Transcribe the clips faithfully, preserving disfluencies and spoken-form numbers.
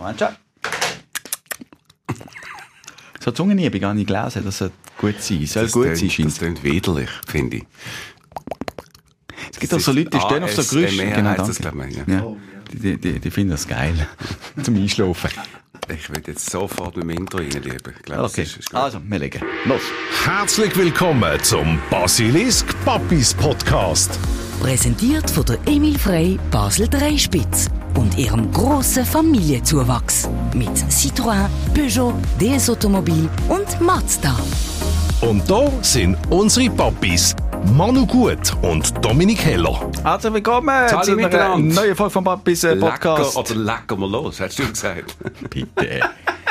Moment schon. So Zungenhiebe habe ich gelesen, das soll gut sein. Soll das gut tönt, sein, scheint. Das klingt widerlich, finde ich. Es gibt auch so Leute, die stehen auf so Geräusche. Genau, das, glaube ich, ja. Ja. Die, die, die finden das geil. Zum Einschlafen. Ich will jetzt sofort mit dem Intro reinlieben. Ich glaube, Okay, das ist, ist gut. also, wir legen los. Herzlich willkommen zum Basilisk Pappis Podcast. Präsentiert von der Emil Frey Basel drei Spitz und ihrem grossen Familienzuwachs mit Citroën, Peugeot, D S Automobil und Mazda. Und da sind unsere Pappis, Manu Gut und Dominik Heller. Also, willkommen Hallo zu einer miteinander. neuen Folge vom Pappis äh, Podcast. Lecker oder lecker mal los, hast du gesagt. Bitte.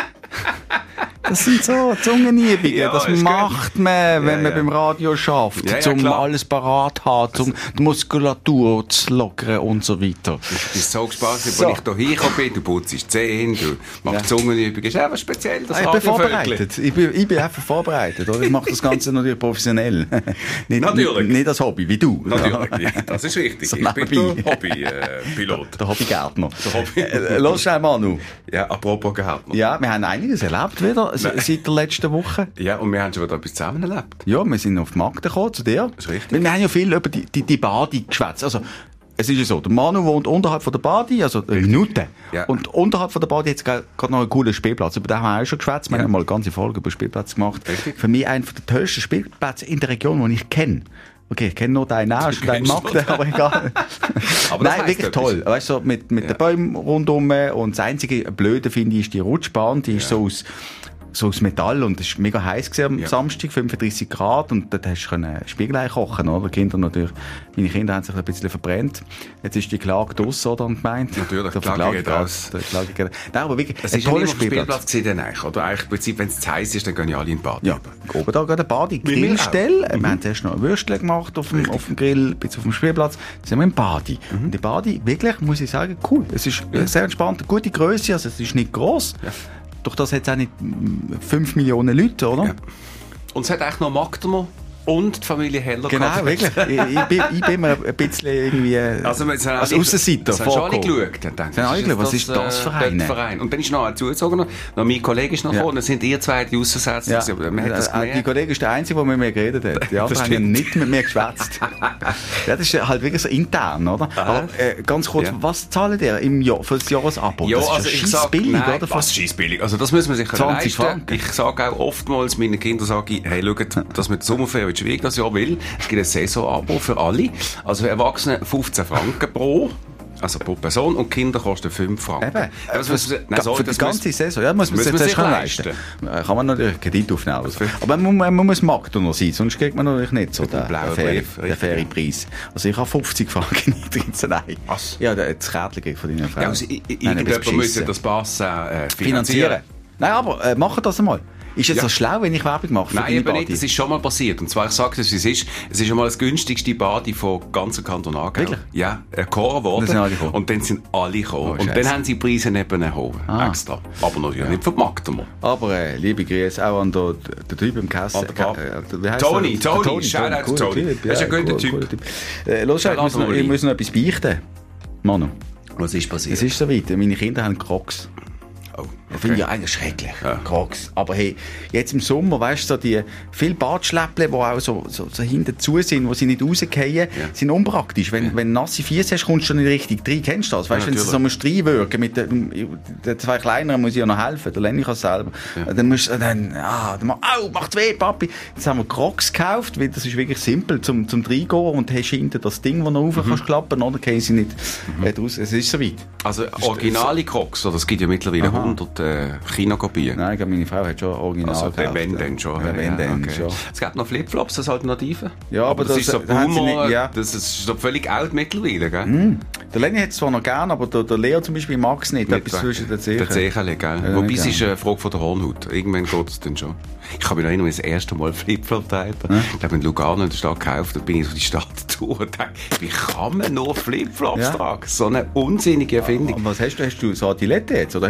Das sind so Zungenhiebige. Ja, das ist macht gut. man, wenn Ja, man ja. beim Radio schafft, Ja, ja, um klar. alles parat zu haben, um die Muskulatur zu lockern und so weiter. Ich bin so gespannt, So. wo ich hier hingekommen bin. Du putzt die Zähne, du machst Ja. Zungenübungen. Das ist einfach speziell, das Ich bin Radiovögel. vorbereitet. Ich bin, ich bin einfach vorbereitet. Oder? Ich mache das Ganze natürlich professionell. Nicht, Natürlich. Nicht als Hobby, wie du. Natürlich, ja, das ist richtig. So Ich bin nebenbei. der Hobby-Pilot. Der Hobbygärtner. Der Hobby- Äh, Los schnell, Manu. Ja, apropos Gärtner. Ja, wir haben einiges erlebt wieder se- Nein. seit der letzten Woche. Ja, und wir haben schon wieder etwas zusammen erlebt. Ja, wir sind auf die Magden gekommen, zu dir. Das ist richtig. Weil wir haben ja viel über die, die, die Badi geschwätzt. Also, es ist ja so, der Manu wohnt unterhalb von der Badi, also eine Minute. Ja. Und unterhalb von der Badi hat es gerade noch einen coolen Spielplatz. Über den haben wir auch schon geschwätzt. Wir Ja. haben mal eine ganze Folge über Spielplatz gemacht. Richtig. Für mich einer der tollsten Spielplätze in der Region, die ich kenne. Okay, ich kenne nur deinen Arsch und deinen kennst Magden, nur aber egal. Aber das Nein, heisst wirklich etwas. toll. Weißt du, so mit, mit Ja. den Bäumen rundum. Und das einzige Blöde, finde ich, ist die Rutschbahn. Die ist so aus, so aus Metall und es war mega heiß gewesen am Ja. Samstag, fünfunddreissig Grad. Und dort hast du können Spiegelei kochen, oder? Kinder natürlich, meine Kinder haben sich ein bisschen verbrennt. Jetzt ist die Klage draus, oder? Und gemeint. Natürlich, Der die Klage geht Verklage- raus. der Klage geht- Nein, aber wirklich, Es ein ist ja nicht toller auf dem Spielplatz. Spielplatz gewesen, dann eigentlich, oder? Eigentlich im Prinzip, wenn es zu heiß ist, dann gehen ja alle in den Bad. Ja, oben da gerade eine Badi, Wie wir Grillstelle. auch. Wir haben zuerst noch ein Würstchen gemacht auf dem, auf dem Grill, ein bisschen auf dem Spielplatz. Dann sind wir im Badi. Mhm. Und die Badi, wirklich, muss ich sagen, cool. Es ist sehr entspannt, eine gute Größe, also es ist nicht gross. Ja. Durch das hat es auch nicht fünf Millionen Leute, oder? Ja. Und es hat eigentlich noch Magdemer und die Familie Heller Genau, gehabt. wirklich. Ich, ich, bin, ich bin mir ein bisschen irgendwie Also, wir sind als alle- Aussenseiter es haben schon alle vorgekommen. geschaut. Dann dachte Sie haben alle ich, geschaut, was ist das für äh, eine? der Verein? Und dann ist noch ein zugezogen, noch mein Kollege ist noch Ja. gekommen, dann sind ihr zwei die Aussensätze. Ja. gewesen. Man hat das Äh, die gemerkt. Kollege ist der Einzige, der mit mir geredet hat. Die anderen haben ja stimmt. nicht mit mir geschwätzt. Ja, das ist halt wirklich so intern, oder? Aber äh, ganz kurz, Ja. was zahlt ihr im Jahr für das Jahresabo? Ja, das ist also ja ich sag, billig, nein, oder? was scheissbillig? Also das müssen wir sich zwanzig leisten. Franken. Ich sage auch oftmals meinen Kindern, sage ich, hey, schaut, dass mit der Sommerferien ist schwierig das Jahr will. Es gibt ein Saisonabo für alle. Also für Erwachsene fünfzehn Franken pro, also pro Person, und Kinder kosten fünf Franken. Eben. Das müssen wir- nein, Ga- sorry, für die das ganze müssen- Saison, ja, muss man müssen sich wir das sich schon leisten. leisten. Äh, Kann man natürlich einen Kredit aufnehmen. Also. Aber man, man, man muss Magda noch sein, sonst kriegt man natürlich nicht so den, blauen den, faire, Brief, den richtig. faire Preis. Also ich habe fünfzig Franken niedrig. Nein. Was? Ja, das Kärtchen von deiner Frau. Ja, also, i- i- Nein, irgendjemand das müsste beschissen. das Pass äh, finanzieren. finanzieren. Nein, aber äh, machen das einmal. Ist es Ja. so schlau, wenn ich Werbung mache für Nein, deine eben nicht. Badi? Das ist schon mal passiert. Und zwar, ich sage es, wie es ist. Es ist einmal das günstigste Badi vom ganzen Kanton Aargau. Wirklich? Ja, erkoren worden. Und dann sind alle gekommen? Und dann sind alle gekommen. Oh, und dann Scheisse. haben sie die Preise eben erhoben. Ah. Extra. Aber natürlich nicht für die Magdemer. Aber äh, liebe Grüße auch an den, den Typ im Kasse. An den Papa. Äh, wie heisst Tony, er? Tony, Shoutout cooler Tony. Typ, Das ist ein guter cool- Typ. cooler Äh, los, ich muss, noch, Tony. ich muss noch etwas beichten. Manu, Was ist passiert? es ist soweit. Meine Kinder haben Crocs. Oh, Ich finde ja eigentlich schrecklich, Ja. Crocs. Aber hey, jetzt im Sommer, weißt du, so die viel Badschläppchen, die auch so, so, so hinten zu sind, wo sie nicht rausgehen, sind unpraktisch. Wenn, wenn du nasse Füße hast, kommst du nicht richtig rein. Kennst du das? Weißt du, Ja, wenn sie so musst reinwirken mit den, den zwei Kleineren muss ich ja noch helfen, der Lenny kann es selber. Dann musst du dann, ah, dann, au, macht's weh, Papi. Jetzt haben wir Crocs gekauft, weil das ist wirklich simpel zum, zum Reingehen und hast hinten das Ding, das du rauf kannst klappen, oder? Gehen sie nicht äh, raus. Es ist soweit. Also originale Crocs, oder? Es gibt ja mittlerweile hundert äh, China-Kopien. Nein, ich glaube, meine Frau hat schon original Also, gekauft. wenn denn schon. Ja, wenn denn okay. schon. Es gibt noch Flipflops als Alternative. Ja, aber das, das- ist so da haben sie Boomer, nicht- ja. das ist so völlig alt mittlerweile, gell? Der Lenny hat es zwar noch gern, aber der, der Leo zum Beispiel mag es nicht. Etwas zwischen den Zehen. Der Zehele, gell? Ja, Wobei nicht es ist gern. eine Frage von der Hornhaut. Irgendwann geht es dann schon. Ich kann mich noch erinnern, als ich das erste Mal Flipflop hatte. Ich habe in Lugano in der Stadt gekauft, da bin ich so die Stadt durch und dachte, wie kann man nur Flipflops Ja. tragen? So eine unsinnige Erfindung. Und was hast du? Hast du so Adilette jetzt? Oder hast du Nein,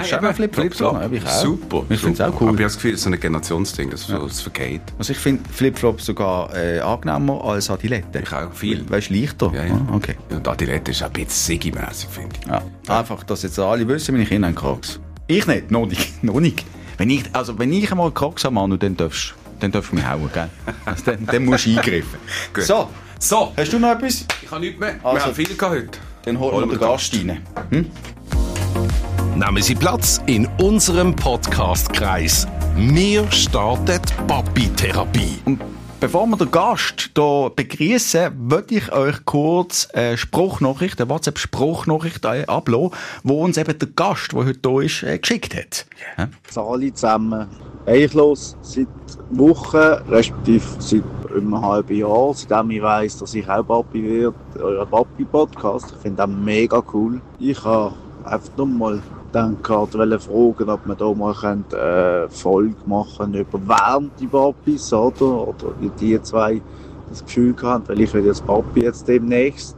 Hast du auch noch Flipflops? Flipflop. Ja, ich auch. Super. Ich finde es auch cool. Aber ich habe das Gefühl, das ist so ein Generationsding, das, ja. das vergeht. Also ich finde Flipflops sogar äh, angenehmer als Adilette. Ich auch, viel. Weißt du, leichter. Ja, ja. Ah, okay. Und Adilette ist auch ein bisschen Siggi-mässig, finde ich. Ja. Ja. Einfach, dass jetzt alle wissen, wenn ich Kinder einen Crocs. Ich nicht, noch nicht. noch nicht. Wenn ich, also wenn ich einmal einen Crocs habe, Manu, dann darfst dann darfst du mich hauen, gell? Also dann, dann musst du eingreifen. So. So. Hast du noch etwas? Ich habe nichts mehr. Also, wir haben viel gehabt heute. Dann holen wir den Gast rein. Hm? Nehmen Sie Platz in unserem Podcast-Kreis. Wir starten Papi-Therapie. Und bevor wir den Gast hier begrüßen, würde ich euch kurz eine Spruchnachricht, eine WhatsApp-Spruchnachricht ablassen, wo uns eben der Gast, der heute hier ist, äh, geschickt hat. Ja? Alle zusammen. Hey, ich los seit Wochen, respektive seit einem halben Jahr, seitdem ich weiss, dass ich auch Papi werde, euren Papi-Podcast. Ich finde den mega cool. Ich habe einfach nur mal dann gerade fragen, ob wir da mal eine Folge machen über werdende Papis, oder? Oder wie die zwei das Gefühl haben, weil ich werde jetzt Papi jetzt demnächst.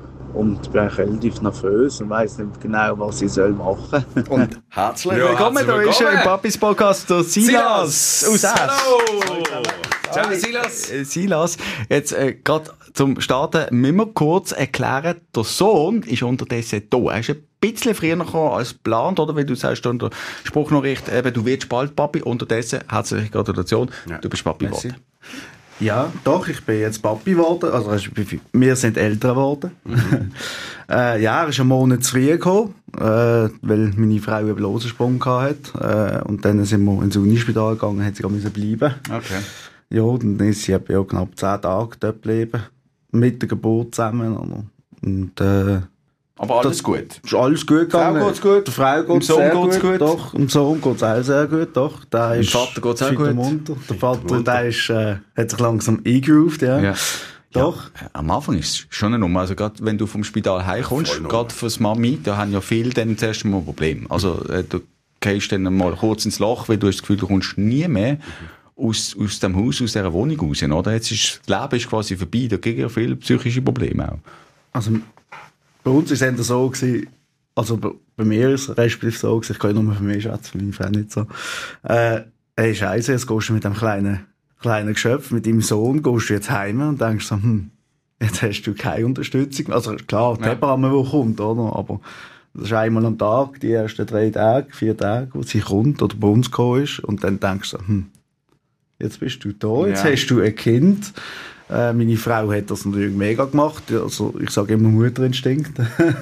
Und bin relativ nervös und weiss nicht genau, was ich soll machen soll. Und herzlich Ja, willkommen, herzlich da ist willkommen. im Papis Podcast der Silas, Silas. aus Esch. Hallo. Ciao, Silas. Äh, Silas, jetzt äh, gerade zum Starten müssen wir kurz erklären, der Sohn ist unterdessen da. Er ist ein bisschen früher gekommen als geplant, oder? Weil du sagst unter Spruchnachricht, eben, du wirst bald Papi. Unterdessen, herzliche Gratulation, Ja. du bist Papi Merci. geworden. Ja, doch, ich bin jetzt Papi geworden. Also, wir sind älter geworden. Mhm. äh, ja, er ist einen Monat zu früh gekommen, äh, weil meine Frau einen Blosensprung hatte. Äh, und dann sind wir ins Unispital gegangen, hat sie müssen bleiben. Okay. Ja, und dann ist sie etwa ja knapp zehn Tage dort geblieben. Mit der Geburt zusammen. Oder? Und, äh, Aber alles das gut. ist alles gut gegangen. Frau geht's gut? Der Frau Dem geht's Sohn sehr geht's gut. gut? Doch, dem Sohn geht's auch sehr gut. Doch, der Dem ist Vater geht's auch fit gut? und munter. Der Vater, der ist, äh, hat sich langsam eingegroovt, ja. Ja. Doch. Ja, am Anfang ist es schon eine Nummer. Also gerade wenn du vom Spital heimkommst, gerade fürs Mami, da haben ja viele dann zuerst mal ein Problem. Also äh, du gehst dann mal kurz ins Loch, weil du hast das Gefühl, du kommst nie mehr aus, aus dem Haus, aus dieser Wohnung raus, oder? Jetzt ist, das Leben ist quasi vorbei, da gibt ja viele psychische Probleme auch. Also, bei uns war es so gewesen, also bei, bei mir ist es respektive so gewesen, ich kann ja nur für mich schätzen, für meine Frau nicht so. Äh, hey, Scheiße, jetzt gehst du mit dem kleinen, kleinen Geschöpf, mit deinem Sohn, gehst du jetzt heim und denkst so, hm, jetzt hast du keine Unterstützung. Also klar, die Ja. Hebamme, die kommt, oder? Aber das ist einmal am Tag, die ersten drei Tage, vier Tage, wo sie kommt oder bei uns gekommen ist. Und dann denkst du so, hm, jetzt bist du da, jetzt Ja. hast du ein Kind. Äh, meine Frau hat das natürlich mega gemacht. Also, ich sage immer Mutterinstinkt.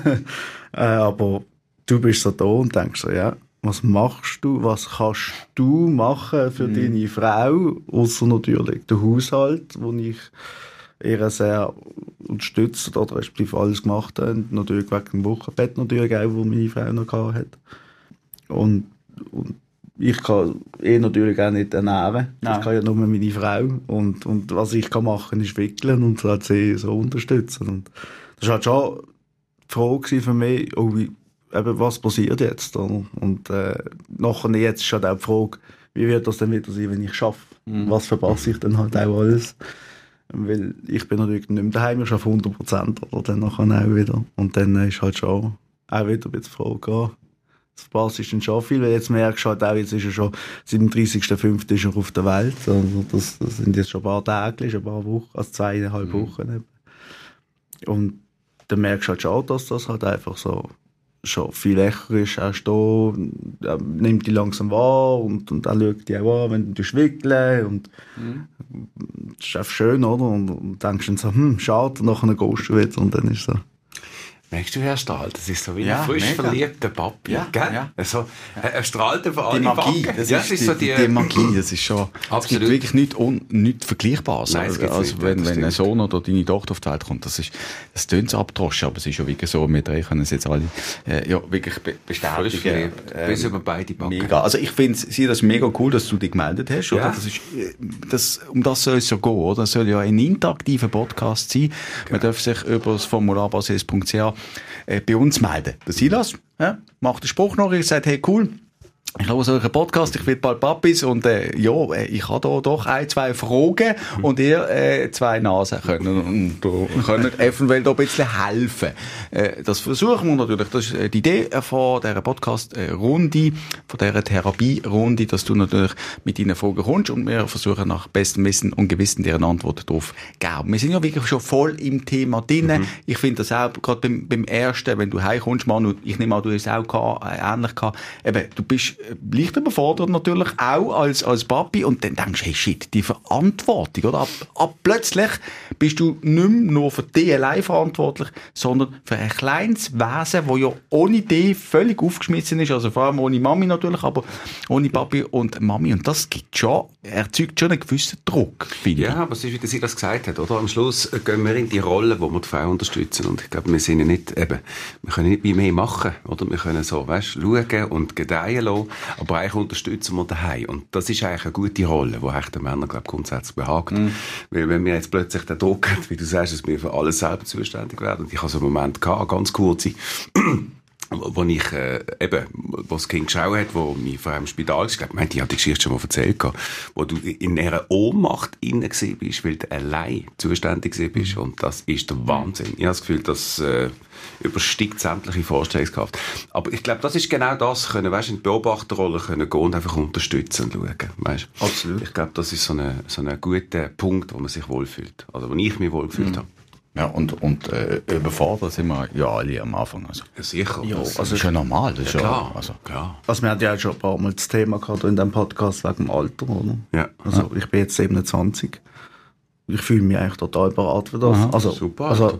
äh, aber du bist so da und denkst so, ja, was machst du, was kannst du machen für Mhm. deine Frau, außer natürlich der Haushalt, wo ich ihr sehr unterstützt oder respektive alles gemacht habe. Natürlich wegen dem Wochenbett natürlich auch, wo meine Frau noch gehabt hat. Und, und ich kann eh natürlich auch nicht ernähren. Das Nein. kann ja nur meine Frau. Und, und was ich kann machen, ist wickeln und halt sie so unterstützen. Und das war halt schon die Frage für mich, oh, wie, eben, was passiert jetzt? Oder? Und äh, nachher jetzt ist halt auch die Frage, wie wird das denn wieder sein, wenn ich arbeite? Mhm. Was verpasse ich dann halt auch alles? Weil ich bin natürlich nicht mehr daheim, ich arbeite hundert Prozent oder dann nachher auch wieder. Und dann ist halt schon auch wieder ein bisschen die Frage, ja, das verpasst ist dann schon viel, weil jetzt merkst du halt auch, jetzt ist er schon, siebenunddreißigsten fünften ist er auf der Welt. Also das, das sind jetzt schon ein paar Tage, schon ein paar Wochen, also zweieinhalb Mhm. Wochen eben. Und dann merkst du halt schon, dass das halt einfach so schon viel lächer ist. Er ist da, er nimmt die langsam wahr und, und er schaut die auch an, wenn du wickeln und das ist einfach schön, oder? Und, und denkst dann so, hm, schade, und nachher gehst du wieder und dann ist so. Merkst du, Herr Stahl, das ist so wie Ja, ein frisch mega. verliebter Papi, Ja, gell? ja. Also, er strahlt über alle Die Magie, Backen. das ja, ist, das ist die, so die, die, die Magie, das ist schon, es Absolut. gibt wirklich nichts, un, nichts Vergleichbares. Nein, es also, gibt's also nicht, wenn, das wenn ein stimmt. Sohn oder deine Tochter auf die Welt kommt, das ist, das tönt so abgedroschen, aber es ist ja wirklich so, wir drei können es jetzt alle, äh, ja, wirklich be frisch bestätigen. verliebt. Bis über beide Backen. Mega. Also ich finde es mega cool, dass du dich gemeldet hast, oder? Ja. Das ist, äh, das, um das soll es ja gehen, oder? Es soll ja ein interaktiver Podcast sein. Man darf sich über das Formular basis punkt c h äh, bei uns melden. Der Silas, ja, macht den Spruch noch, sagt, hey, cool, ich habe so einen Podcast, ich will bald Papis und äh, ja, ich habe da doch ein, zwei Fragen und ihr äh, zwei Nasen können und äh, könnt eventuell da ein bisschen helfen. Äh, das versuchen wir natürlich. Das ist äh, die Idee von dieser Podcast-Runde, von dieser Therapie-Runde, dass du natürlich mit deinen Fragen kommst und wir versuchen nach bestem Wissen und Gewissen dir eine Antwort darauf zu geben. Wir sind ja wirklich schon voll im Thema drin. Mhm. Ich finde das auch, gerade beim, beim ersten, wenn du heimkommst, Manu, ich nehme an, du hast es auch gehabt, äh, ähnlich gehabt, eben, du bist leicht überfordert natürlich, auch als, als Papi, und dann denkst du, hey shit, die Verantwortung, oder? Ab, ab plötzlich bist du nicht mehr nur für dich allein verantwortlich, sondern für ein kleines Wesen, das ja ohne dich völlig aufgeschmissen ist, also vor allem ohne Mami natürlich, aber ohne Papi und Mami, und das gibt schon, erzeugt schon einen gewissen Druck, finde ich. Ja, aber es ist, wie sie das gesagt hat, oder? Am Schluss gehen wir in die Rolle, wo wir die Frau unterstützen, und ich glaube, wir sind ja nicht, eben, wir können nicht wie mehr machen, oder? Wir können so, weißt, schauen und gedeihen lassen, aber eigentlich unterstützen wir daheim. Und das ist eigentlich eine gute Rolle, die eigentlich den Männern, glaube ich, grundsätzlich behagt. Mm. Weil wenn wir jetzt plötzlich den Druck haben, wie du sagst, dass wir für alles selber zuständig werden, und ich habe so einen Moment gehabt, ganz kurz, wo ich, äh, eben, wo das Kind geschaut hat, wo meine Frau im Spital war, ich glaube, ich habe die Geschichte schon mal erzählt gehabt, wo du in einer Ohnmacht inne gewesen bist, weil du allein zuständig gewesen bist, und das ist der Wahnsinn. Ich habe das Gefühl, das, äh, übersteigt sämtliche Vorstellungskraft. Aber ich glaube, das ist genau das, können, weißt, in die Beobachterrolle können gehen und einfach unterstützen und schauen, weißt. Absolut. Ich glaube, das ist so ein so eine guter Punkt, wo man sich wohlfühlt. Also, wo ich mich wohlgefühlt mhm. habe. Ja, und, und, äh, überfordert sind wir ja alle am Anfang, also. Ja, sicher. Ja, das also ist ja normal, das ist ja, klar. Ja, also. Klar. Also, wir hatten ja schon ein paar Mal das Thema gehabt in diesem Podcast wegen dem Alter, oder? Ja. Also, ich bin jetzt siebenundzwanzig. Ich fühle mich eigentlich total bereit für das. Aha, also, super. Also,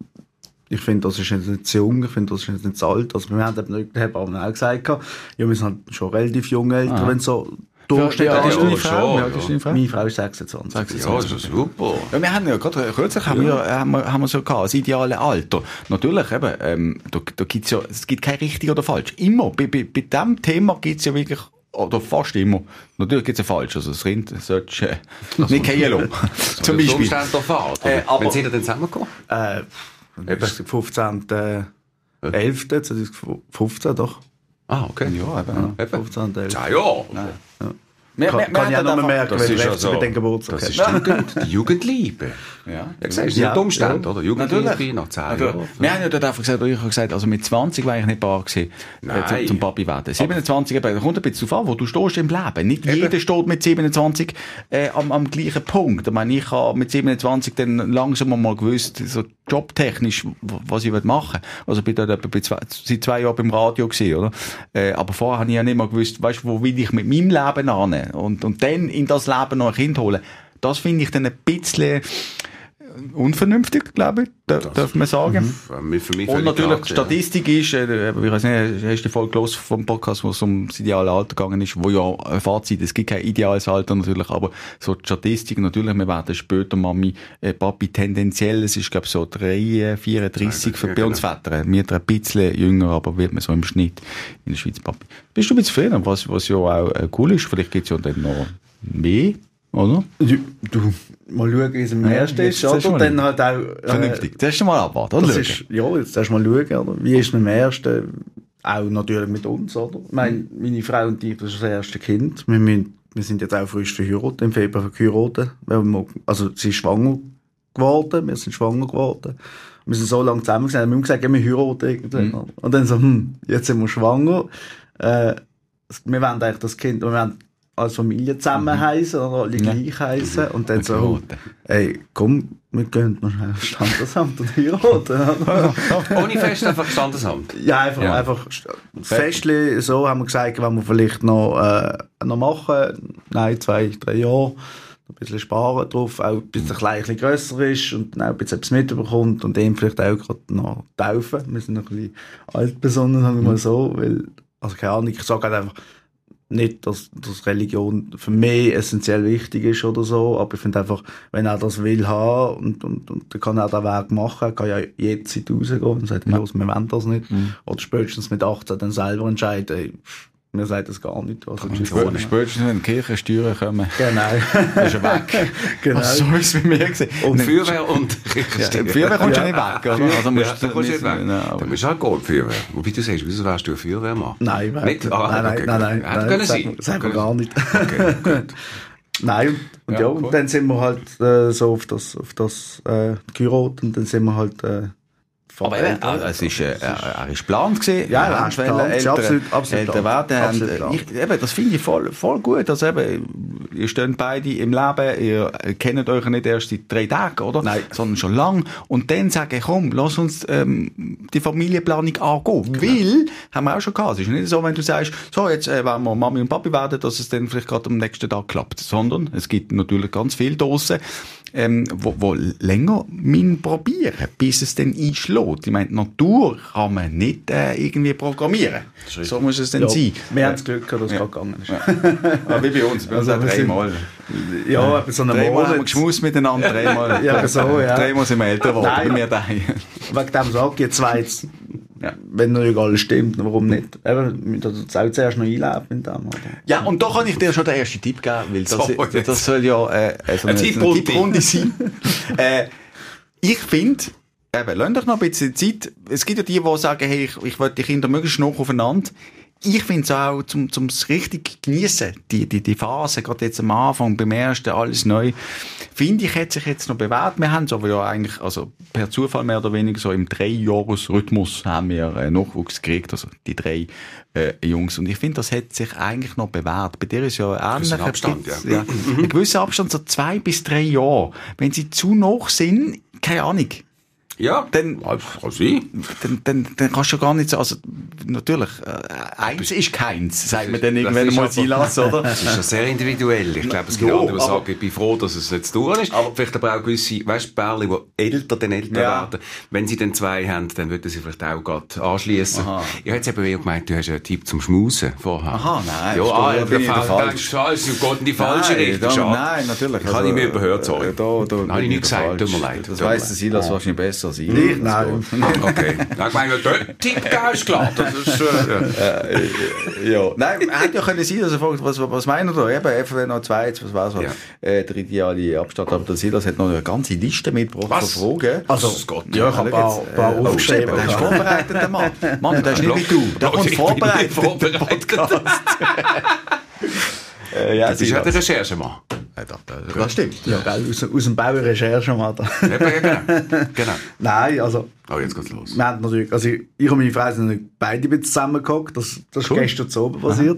ich finde, das ist jetzt nicht zu jung, ich finde, das ist jetzt nicht zu alt. Also, wir haben eben auch gesagt, ja, wir sind halt schon relativ junge Eltern, wenn so durchsteht. Ja, das ist deine ja, Frau. ja, ja, das ist deine Frau. Meine Frau ist sechsundzwanzig. sechsundzwanzig. Ja, das ist super. Ja, wir haben ja gerade kürzlich haben wir, haben wir, haben wir so gehabt, das ideale Alter. Natürlich, eben, ähm, da, da gibt's ja, es gibt kein richtig oder falsch. Immer. Bei, bei, bei diesem Thema gibt's ja wirklich, oder fast immer. Natürlich gibt's ja falsch. Also, das Rind sollte, äh, nicht kein Yellow. Zum Beispiel. Äh, aber, wenn sind ihr denn zusammengekommen? Äh, Eben. fünfzehnten elften zweitausendfünfzehn, doch. Ah, okay. Ja, eben. Ja, fünfzehnten elften Ja, ja. Nein. Ja. Wir, kann wir, kann ich auch noch merken, das weil ist ich ja so, mit den Geburtstag das ist die Jugend, die Jugendliebe. Ja. Ja, siehst du, Ja, ja, die Umstände, ja. oder? Jugendliebe nach zehn Also, Jahren. wir haben ja dort einfach gesagt, oder ich habe gesagt, also mit zwanzig war ich nicht bar gewesen, äh, zum, zum Papi werden. siebenundzwanzig, eben, da kommt ein bisschen drauf an, wo du stehst im Leben. Nicht Eben. jeder steht mit siebenundzwanzig äh, am, am gleichen Punkt. Ich meine, ich habe mit siebenundzwanzig dann langsam mal gewusst, so jobtechnisch, w- was ich machen will. Also ich bin dort etwa bei zwei, seit zwei Jahren beim Radio gewesen, oder? Äh, aber vorher habe ich ja nicht mal gewusst, weißt, wo will ich mit meinem Leben an? Und, und dann in das Leben noch ein Kind holen. Das finde ich dann ein bisschen unvernünftig, glaube ich, darf man sagen. Mhm. Für mich Und natürlich, klar, die Statistik ja. ist, äh, ich weiß nicht, hast du die Folge los vom Podcast, wo es um das ideale Alter gegangen ist, wo ja ein Fazit, es gibt kein ideales Alter natürlich, aber so die Statistik natürlich, wir werden später Mami, äh, Papi tendenziell, es ist glaube ich so drei, vierunddreissig für ja, bei uns genau. Väter, wir ein bisschen jünger, aber wird man so im Schnitt in der Schweiz Papi. Bist du ein bisschen zufrieden, was, was ja auch äh, cool ist, vielleicht gibt es ja dann noch mehr, oder? Du, du mal schauen, wie es im Ja, ersten jetzt ist, oder? zuerst mal Dann halt auch... Äh, Vernünftig. Zuerst mal abwarten, oder? das ist, ja, jetzt erst mal schauen, oder? Wie ist es mit dem ersten? Auch natürlich mit uns, oder? Ich meine, meine Frau und ich, das ist das erste Kind. Wir, müssen, wir sind jetzt auch frisch verheiratet, im Februar geheiratet. Also, sie ist schwanger geworden, wir sind schwanger geworden. Wir sind so lange zusammen gewesen, wir haben gesagt, ja, wir heiraten irgendwann. Mhm. Und dann so, hm, jetzt sind wir schwanger. Äh, wir wollen eigentlich das Kind, wir wollen als Familie zusammen heißen oder alle Ja. gleich heißen. Und dann so, Heiraten. ey, komm, wir gehen mal schnell aufs Standesamt und heiraten. Ohne Fest, einfach Standesamt. Ja, einfach, Ja. einfach das Festli, so haben wir gesagt, wenn wir vielleicht noch, äh, noch machen, nein, zwei, drei Jahre, ein bisschen sparen drauf, auch bis der Kleine ein bisschen grösser ist und dann auch ein bisschen etwas mitbekommt und ihm vielleicht auch gerade noch taufen. Wir sind noch ein bisschen altbesonnen, sagen wir mal so, weil, also keine Ahnung, ich sage halt einfach, nicht, dass, dass Religion für mich essentiell wichtig ist oder so, aber ich finde einfach, wenn er das will haben und, und, und dann kann er den Weg machen, kann ja jederzeit rausgehen und sagt, ja. los, wir wollen das nicht. Mhm. Oder spätestens mit achtzehn dann selber entscheiden, ey, mir sagt das gar nicht. Also, Spät- Spätestens, wenn die Kirchensteuern kommen, genau. ist er weg. Genau. Was so ist es bei mir gewesen. Und Nicht- Feuerwehr und Ja, die Feuerwehr kommst du nicht weg, oder? Also ja, musst da kommst du nicht weg. Nein, aber- Dann musst du auch gehen, die Feuerwehr. Wobei du sagst, wieso wärst du ein Feuerwehrmann? Nein, überhaupt Nicht? nicht. Ah, nein, nein, okay, nein, nein, gut. Hätte nein, können das sein. sagt- sagt man Können gar nicht. Okay, gut. Nein, und Ja, ja, cool. und dann sind wir halt äh, so auf das, auf das äh, geheiratet und dann sind wir halt äh, Aber eben, verheiratet. äh, es ist, äh, er, er ist geplant gewesen. Ja, Er er hat ist geplant, ist älter- absolut- absolut älter geplant. werden. Absolut Und, äh, geplant. ich, eben, das finde ich voll, voll gut. Also eben, ihr steht beide im Leben, ihr kennt euch nicht erst seit drei Tagen, oder? Nein. Sondern schon lang. Und dann sagen, komm, lass uns ähm, die Familienplanung angehen. Weil, haben wir auch schon gehabt, es ist nicht so, wenn du sagst, so, jetzt äh, wollen wir Mami und Papi werden, dass es dann vielleicht gerade am nächsten Tag klappt. Sondern es gibt natürlich ganz viele Dosen, ähm, wo, wo länger min probieren, bis es dann einschlägt. Ich meine, die Natur kann man nicht äh, irgendwie programmieren. So muss es dann ja, sein. wir haben das Glück gehabt, dass es Ja. gerade gegangen ist. Ja, wie bei uns, bei uns Also, auch wir sind- dreimal. Ja, aber so eine Dreimal haben wir Monat. geschmust miteinander, dreimal. Ja, so, ja. Dreimal sind wir älter geworden, Nein. bei mir daheim. Wegen dem sage ich jetzt zwei jetzt, Ja. wenn natürlich alles stimmt, warum nicht? Eben, da soll es zuerst noch einleben in dem. Oder? Ja, und da kann ich dir schon den ersten Tipp geben, weil das, So, jetzt. das soll ja äh, so Ein eine, Tipprunde. eine Tipprunde sein. äh, ich finde, eben, lasst euch noch ein bisschen Zeit. Es gibt ja die, die sagen, hey, ich, ich will die Kinder möglichst noch aufeinander. Ich finde es auch, zum, zum es richtig geniessen, die, die, die Phase, gerade jetzt am Anfang, beim ersten, alles neu, finde ich, hat sich jetzt noch bewährt. Wir haben es aber ja eigentlich, also per Zufall mehr oder weniger, so im Drei-Jahres-Rhythmus haben wir äh, Nachwuchs gekriegt, also die drei äh, Jungs. Und ich finde, das hat sich eigentlich noch bewährt. Bei dir ist ja ähnlich. Gewisser Abstand, gibt's- ja. ja. Ein gewisser Abstand, so zwei bis drei Jahre. Wenn sie zu noch sind, keine Ahnung. Ja, Dann- kann sein. Dann, dann, dann kannst du gar nicht so, also, natürlich, äh, eins ist keins, sagt man dann irgendwann Das ist mal aber- sein lassen, oder? Das ist ja sehr individuell. Ich glaube, es gibt Ja, andere, die aber- sagen, ich bin froh, dass es jetzt durch ist. Aber vielleicht aber auch gewisse, weißt du, Pärchen, die älter denn älter Ja. werden. Wenn sie dann zwei haben, dann würden sie vielleicht auch gerade anschliessen. Aha. Ich hätte jetzt eben eher gemeint, du hast einen Tipp zum Schmusen vorher. Aha, nein, Ja, da ah, bin ich der der Fall, falsch. denkst, ah, es geht in die falsche Nein, Richtung. da, Schade. nein, natürlich. Ich habe ich mir überhört, sorry. äh, Da, da, Habe ich nicht gesagt, tut mir leid. Das Tut mir weiss leid. der Silas wahrscheinlich besser als ich. Ich? Nein. Okay. Ja, ich meine, dort Tipp gegeben ist klar. Das ist, äh, ja. Ja. Nein, hätte ja können sein, dass er fragt, was, was meinen wir da? Eben, F W noch zwei, jetzt, was war's, Ja. äh, der ideale Abstand. Aber der Silas hat noch eine ganze Liste mitgebracht Was? von Fragen. Also, Das geht. ja, ich habe ein paar, Jetzt, paar äh, aufgeschrieben. Der ist vorbereitet, der Mann. Mann, der ist nicht wie du. Der Bro, kommt ich bin vorbereitet. nicht vorbereitet. Podcast. äh, ja, Du bist ja der Silas. Recherchemann. Ja, doch, das, das stimmt. Ja, gell, aus, aus dem Bau Recherche mal da. Ja, genau. genau. Nein, also, Oh, jetzt geht's los. wir haben natürlich, also ich, ich und meine Frau sind natürlich beide ein bisschen zusammengehockt. Das, das ist gestern zu oben passiert.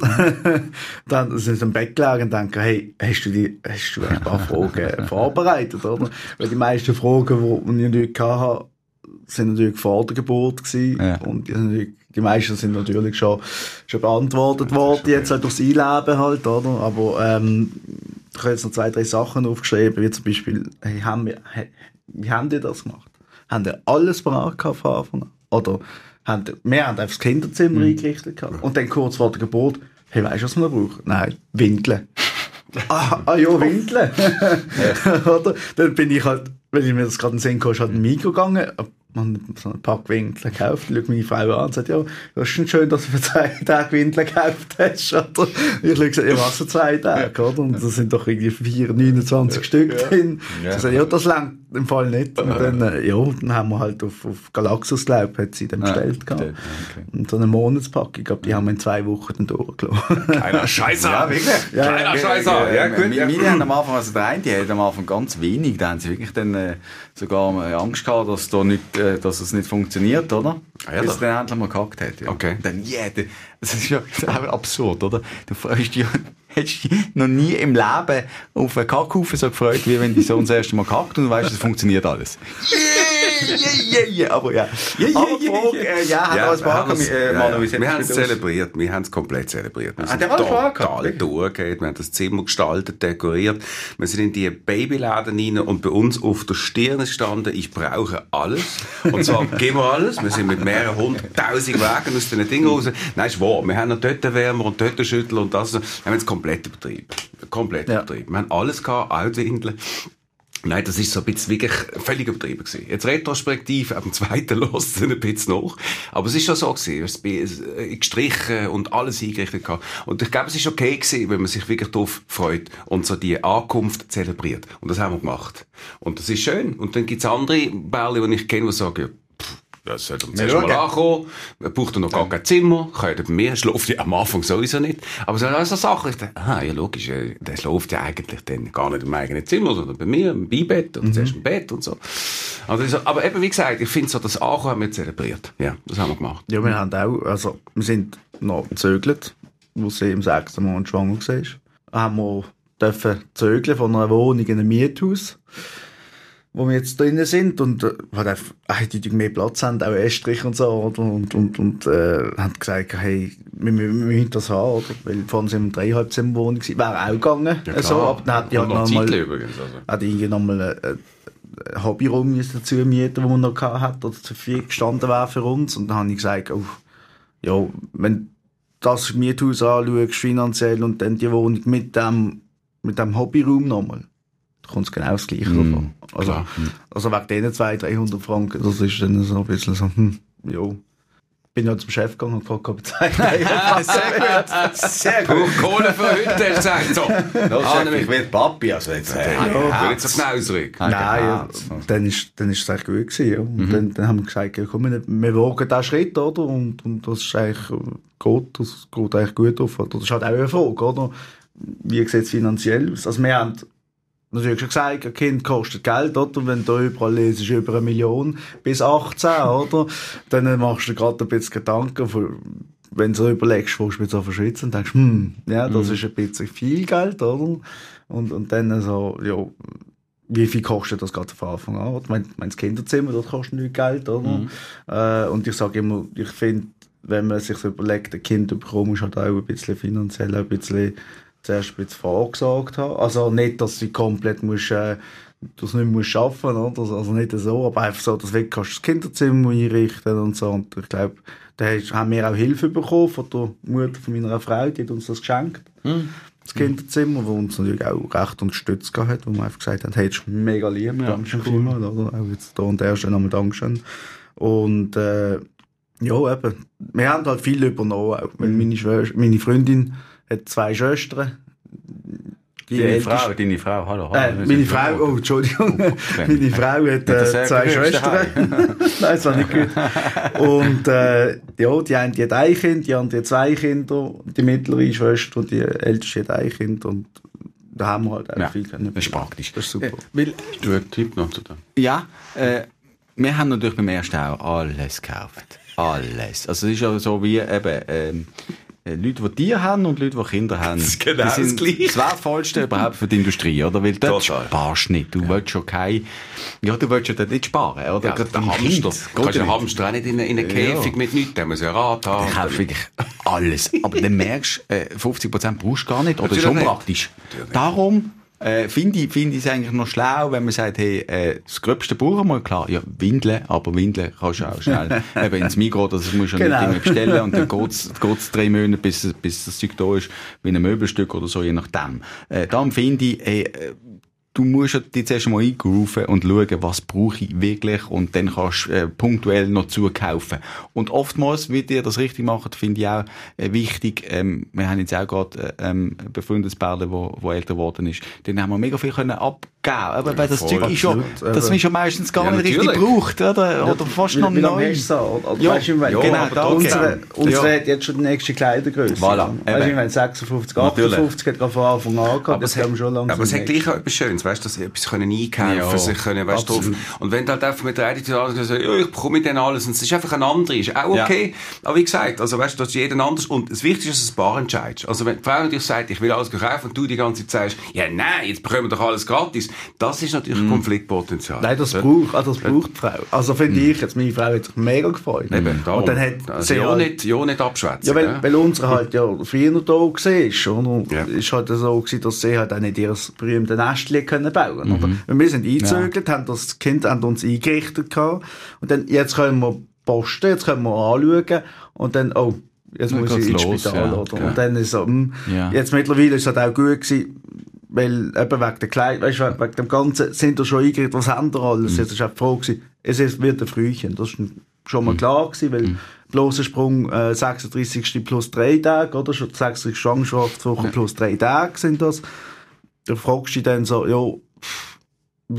Dann sind sie im Bett gelegen und denken, hey, hast du die, hast du ein paar Fragen vorbereitet, oder? Weil die meisten Fragen, die ich natürlich hatte, sind natürlich vor der Geburt gewesen. Ja. Und die, sind natürlich, die meisten sind natürlich schon, schon beantwortet worden, jetzt halt durchs Einleben halt, oder? Aber, ähm, ich habe jetzt noch zwei, drei Sachen aufgeschrieben, wie zum Beispiel, hey, haben wir, hey, wie haben die das gemacht? Haben die alles bereit gehabt von Anfang an? Oder haben die, wir haben einfach das Kinderzimmer Mhm. eingerichtet gehabt. Und dann kurz vor der Geburt, hey, weißt du, was man da braucht? Nein, Windeln. ah, ah ja, Windeln. Oder? Dann bin ich halt, wenn ich mir das gerade in den Sinn kam, halt in den Mikro gegangen, man hat so ein Pack Windeln gekauft, schaut meine Frau an und sagt, ja, das ist schon schön, dass du für zwei Tage Windeln gekauft hast, oder? Ich habe gesagt, ja, was für zwei Tage, oder? Und das sind doch irgendwie vier, neunundzwanzig Stück drin. Ja. Ich sage, ja, das langt im Fall nicht. Und dann, äh, ja, dann haben wir halt auf, auf Galaxus, glaube ich, hat sie dann bestellt gehabt. okay. Und so eine Monatspackung, ich glaube, die haben wir in zwei Wochen dann durchgelassen. Kleiner Scheißer. Ja, wirklich. Kleiner Scheißer. Ja, gut. Ja, meine haben am Anfang, also der eine, die hat am Anfang ganz wenig, da haben sie wirklich dann äh, sogar äh, Angst gehabt, dass, da nicht, äh, dass es nicht funktioniert, oder? Ah, ja, Bis doch. es dann endlich mal gehackt hat. Ja. Okay. Und dann, yeah, der- das ist ja auch absurd, oder? Du freust dich, hättest dich noch nie im Leben auf einen Kackhaufen so gefreut, wie wenn dein Sohn das erste Mal kackt und du weißt, es funktioniert alles. Yeah, yeah, yeah, yeah, aber ja. Yeah, yeah, aber yeah, Frage, yeah. äh, ja, hat Ja, alles wir haben behaken, es- äh, ja, Manu, ja. wie sieht's Wir haben bei es dir aus? zelebriert, wir haben es komplett zelebriert. Wir Ah, sind der hat alles total vorgehabt? durchgegangen, wir haben das Zimmer gestaltet, dekoriert, wir sind in die Babyläden rein und bei uns auf der Stirn ist gestanden, ich brauche alles. Und zwar geben wir alles, wir sind mit mehreren hunderttausend Wagen aus diesen Dingen raus. Nein, ist wahr, wir haben noch dort Wärmer und dort Schüttel und das, wir haben jetzt komplett übertrieben. Komplett Ja. übertrieben. Wir haben alles gehabt, auch die Windeln. Nein, das ist so ein bisschen wirklich völlig übertrieben gewesen. Jetzt retrospektiv, ab dem zweiten los, ein bisschen nach. Aber es ist schon so gewesen. Es ist gestrichen und alles eingerichtet gehabt. Und ich glaube, es ist okay gewesen, wenn man sich wirklich darauf freut und so die Ankunft zelebriert. Und das haben wir gemacht. Und das ist schön. Und dann gibt's andere Bälle, die ich kenne, die sagen, ja, es sollte um zuerst mal ankommen, man braucht noch gar kein Zimmer, kann ja bei mir, schläft ja am Anfang sowieso nicht. Aber so also Sachen, ich dachte, aha, ja logisch, der schläft ja eigentlich dann gar nicht im eigenen Zimmer, sondern bei mir, im Beibett und mhm. zuerst im Bett und so. Also, aber eben, wie gesagt, ich finde so, das Ankommen haben wir zelebriert. Ja, das haben wir gemacht. Ja, wir haben auch, also, wir sind noch gezögert, wo sie im sechsten Monat schwanger war. Haben wir dürfen zögeln von einer Wohnung in einem Miethaus, wo wir jetzt drinnen sind und äh, halt einfach eindeutig mehr Platz haben, auch Estrich und so, oder? Und, und, und äh, haben gesagt, hey, wir, wir, wir müssen das haben, oder? Weil vorhin sind wir in einer Dreieinhalb-Zimmer-Wohnung gewesen, wäre auch gegangen, ja, so, aber dann hat die halt noch mal, übrigens, also. hat irgendwie noch mal einen äh, Hobbyraum dazu mieten, den wir noch gehabt hat, oder zur Verfügung gestanden wäre für uns, und dann habe ich gesagt, oh, ja, wenn das Miethaus anschaust, finanziell, und dann die Wohnung mit dem, mit dem Hobbyraum nochmal, da kommt es genau das Gleiche mm, davon. Also, mm. also wegen denen zweihundert, dreihundert Franken, das ist dann so ein bisschen so, hm, jo. Bin ja zum Chef gegangen und gefragt, ob ich zweihundert, dreihundert Sehr gut. Sehr gut. Kohle für heute, hast du gesagt. So. Ah, ich will Papi, also jetzt, äh, ja, ja, ja. Jetzt so genau zurück. Nein, ja, dann ist, dann ist es eigentlich gut gewesen, ja. Und mhm. dann, dann haben wir gesagt, ja, komm, wir, wir wagen diesen Schritt, oder? Und, und das ist eigentlich, geht, das geht eigentlich gut auf. Oder? Das ist halt auch eine Frage, oder? Wie sieht es finanziell aus? Also wir haben natürlich schon gesagt, ein Kind kostet Geld, oder? Wenn du überall lesest, über eine Million bis achtzehn, oder? Dann machst du gerade ein bisschen Gedanken, für, wenn du überlegst, wo du jetzt auf verschwitzen und denkst, hm, ja, das mhm. ist ein bisschen viel Geld, oder? Und, und dann so, ja, wie viel kostet das gerade von Anfang an? Ich meine, das Kinderzimmer, das kostet nicht Geld, oder? Mhm. Äh, und ich sage immer, ich finde, wenn man sich so überlegt, ein Kind zu bekommen, ist halt auch ein bisschen finanziell ein bisschen zuerst ein bisschen vorgesagt haben. Also nicht, dass du komplett musst, äh, das nicht musst schaffen, oder? Also nicht so, aber einfach so, dass du kannst das Kinderzimmer einrichten und so. Und ich glaube, da haben wir auch Hilfe bekommen von der Mutter von meiner Frau, die hat uns das geschenkt. Mhm. Das Kinderzimmer, wo uns natürlich auch recht unterstützt hat, wo wir einfach gesagt haben, hey, das ist mega lieb, ja, Dankeschön cool. Vielmal, oder? Auch jetzt da und der Stelle nochmal Dankeschön. Und, äh, ja, eben, wir haben halt viel übernommen, auch, weil meine, Schwester, meine Freundin hat zwei Schwestern. Die deine Frau, deine Frau, hallo. hallo äh, meine Frau, oh, Entschuldigung. Oh, meine Frau hat äh, zwei Schwestern. Nein, das war nicht gut. Und, äh, ja, die eine die hat ein Kind, die andere hat zwei Kinder, die mittlere Schwester und die älteste hat ein Kind. Und da haben wir halt auch ja, viel können. Das ist praktisch. Das ist super. Äh, weil, du hast einen Tipp noch zu dem? Ja, äh, wir haben natürlich beim ersten auch alles gekauft. Alles. Also, es ist ja so wie eben, ähm, Leute, die Tiere haben und Leute, die Kinder haben. Das ist genau das, das Gleiche. Das Wertvollste überhaupt für die Industrie, oder? Weil dort Total. sparst du nicht. Du ja. willst schon kein, ja, du willst ja dort nicht sparen, oder? Ja, der Hamster. Du kannst den Hamster auch nicht in einen Käfig ja. mit nichts, der muss ja ein Rad haben. Du kaufst wirklich alles. Aber dann merkst du, äh, fünfzig Prozent brauchst du gar nicht, oder ist schon praktisch. Darum, Äh, finde ich, finde ich es eigentlich noch schlau, wenn man sagt, hey, äh, das Gröbste brauchen wir, klar, ja, Windeln, aber Windeln kannst du auch schnell eben ins Migros, das musst du ja genau. nicht immer bestellen und dann geht's, geht's drei Monate, bis, bis das Zeug da ist, wie ein Möbelstück oder so, je nachdem. Äh, darum finde ich, hey, äh, du musst dich zuerst mal eingrooven und schauen, was brauche ich wirklich, und dann kannst du äh, punktuell noch zukaufen. Und oftmals, wie ihr das richtig macht, finde ich auch äh, wichtig, ähm, wir haben jetzt auch gerade äh, ähm, ein befreundetes Pärchen, wo, wo älter geworden ist, dann haben wir mega viel können abgeben, aber ja, weil das Zeug ist schon, das ist ja meistens gar ja, nicht natürlich. richtig gebraucht, oder, ja, oder fast noch neu. So, oder, ja, weißt du, ja, genau, da unsere, unsere ja. hat jetzt schon die nächste Kleidergröße. Voilà. Weißt du, wenn sechsundfünfzig, achtundfünfzig hat gerade von Anfang an gehabt, das haben wir schon langsam. Aber es hat gleich auch etwas Schönes, weißt du, dass sie etwas können einkaufen, ja, sich können, weißt du, und wenn du halt einfach mit der Attitude sagst, ja, ich bekomme mit denen alles, und es ist einfach ein anderer, ist auch okay, ja. aber wie gesagt, also weißt du, das ist jeder anders, und das Wichtigste ist, dass du ein Paar entscheidest. Also wenn die Frau natürlich sagt, ich will alles kaufen, und du die ganze Zeit sagst, ja nein, jetzt bekommen wir doch alles gratis, das ist natürlich mm. Konfliktpotenzial. Nein, das braucht, also das braucht die Frau. Also finde mm. ich, jetzt meine Frau hat sich mega gefreut. Eben, darum. Und dann hat also sie ja, halt, nicht, ja nicht abschwätzen. Ja, weil, ja. weil unsere halt ja früher da war, oder? Ja. Ist halt so gewesen, dass sie halt auch nicht ihr berühmtes Nestchen können bauen, oder? Mhm. Weil wir sind eingezögert, ja. haben das Kind haben uns eingerichtet gehabt, und dann, jetzt können wir posten, jetzt können wir anschauen, und dann, oh, jetzt dann muss ich ins los, Spital, ja. oder? Ja. Und dann ist so, mh, ja. jetzt mittlerweile ist es halt auch gut gewesen, weil eben wegen der Kleid, weißt du, wegen dem Ganzen sind da schon eingeredet, was haben da alles? Mhm. Jetzt war auch die Frage gewesen, es ist, wird ein Frühchen, das ist schon mal klar gewesen, weil mhm. bloßer Sprung äh, sechsunddreißig plus drei Tage, oder? Schon sechsunddreißig Schwangerschaftswochen ja. plus drei Tage sind das. Da fragst du dich dann so, ja,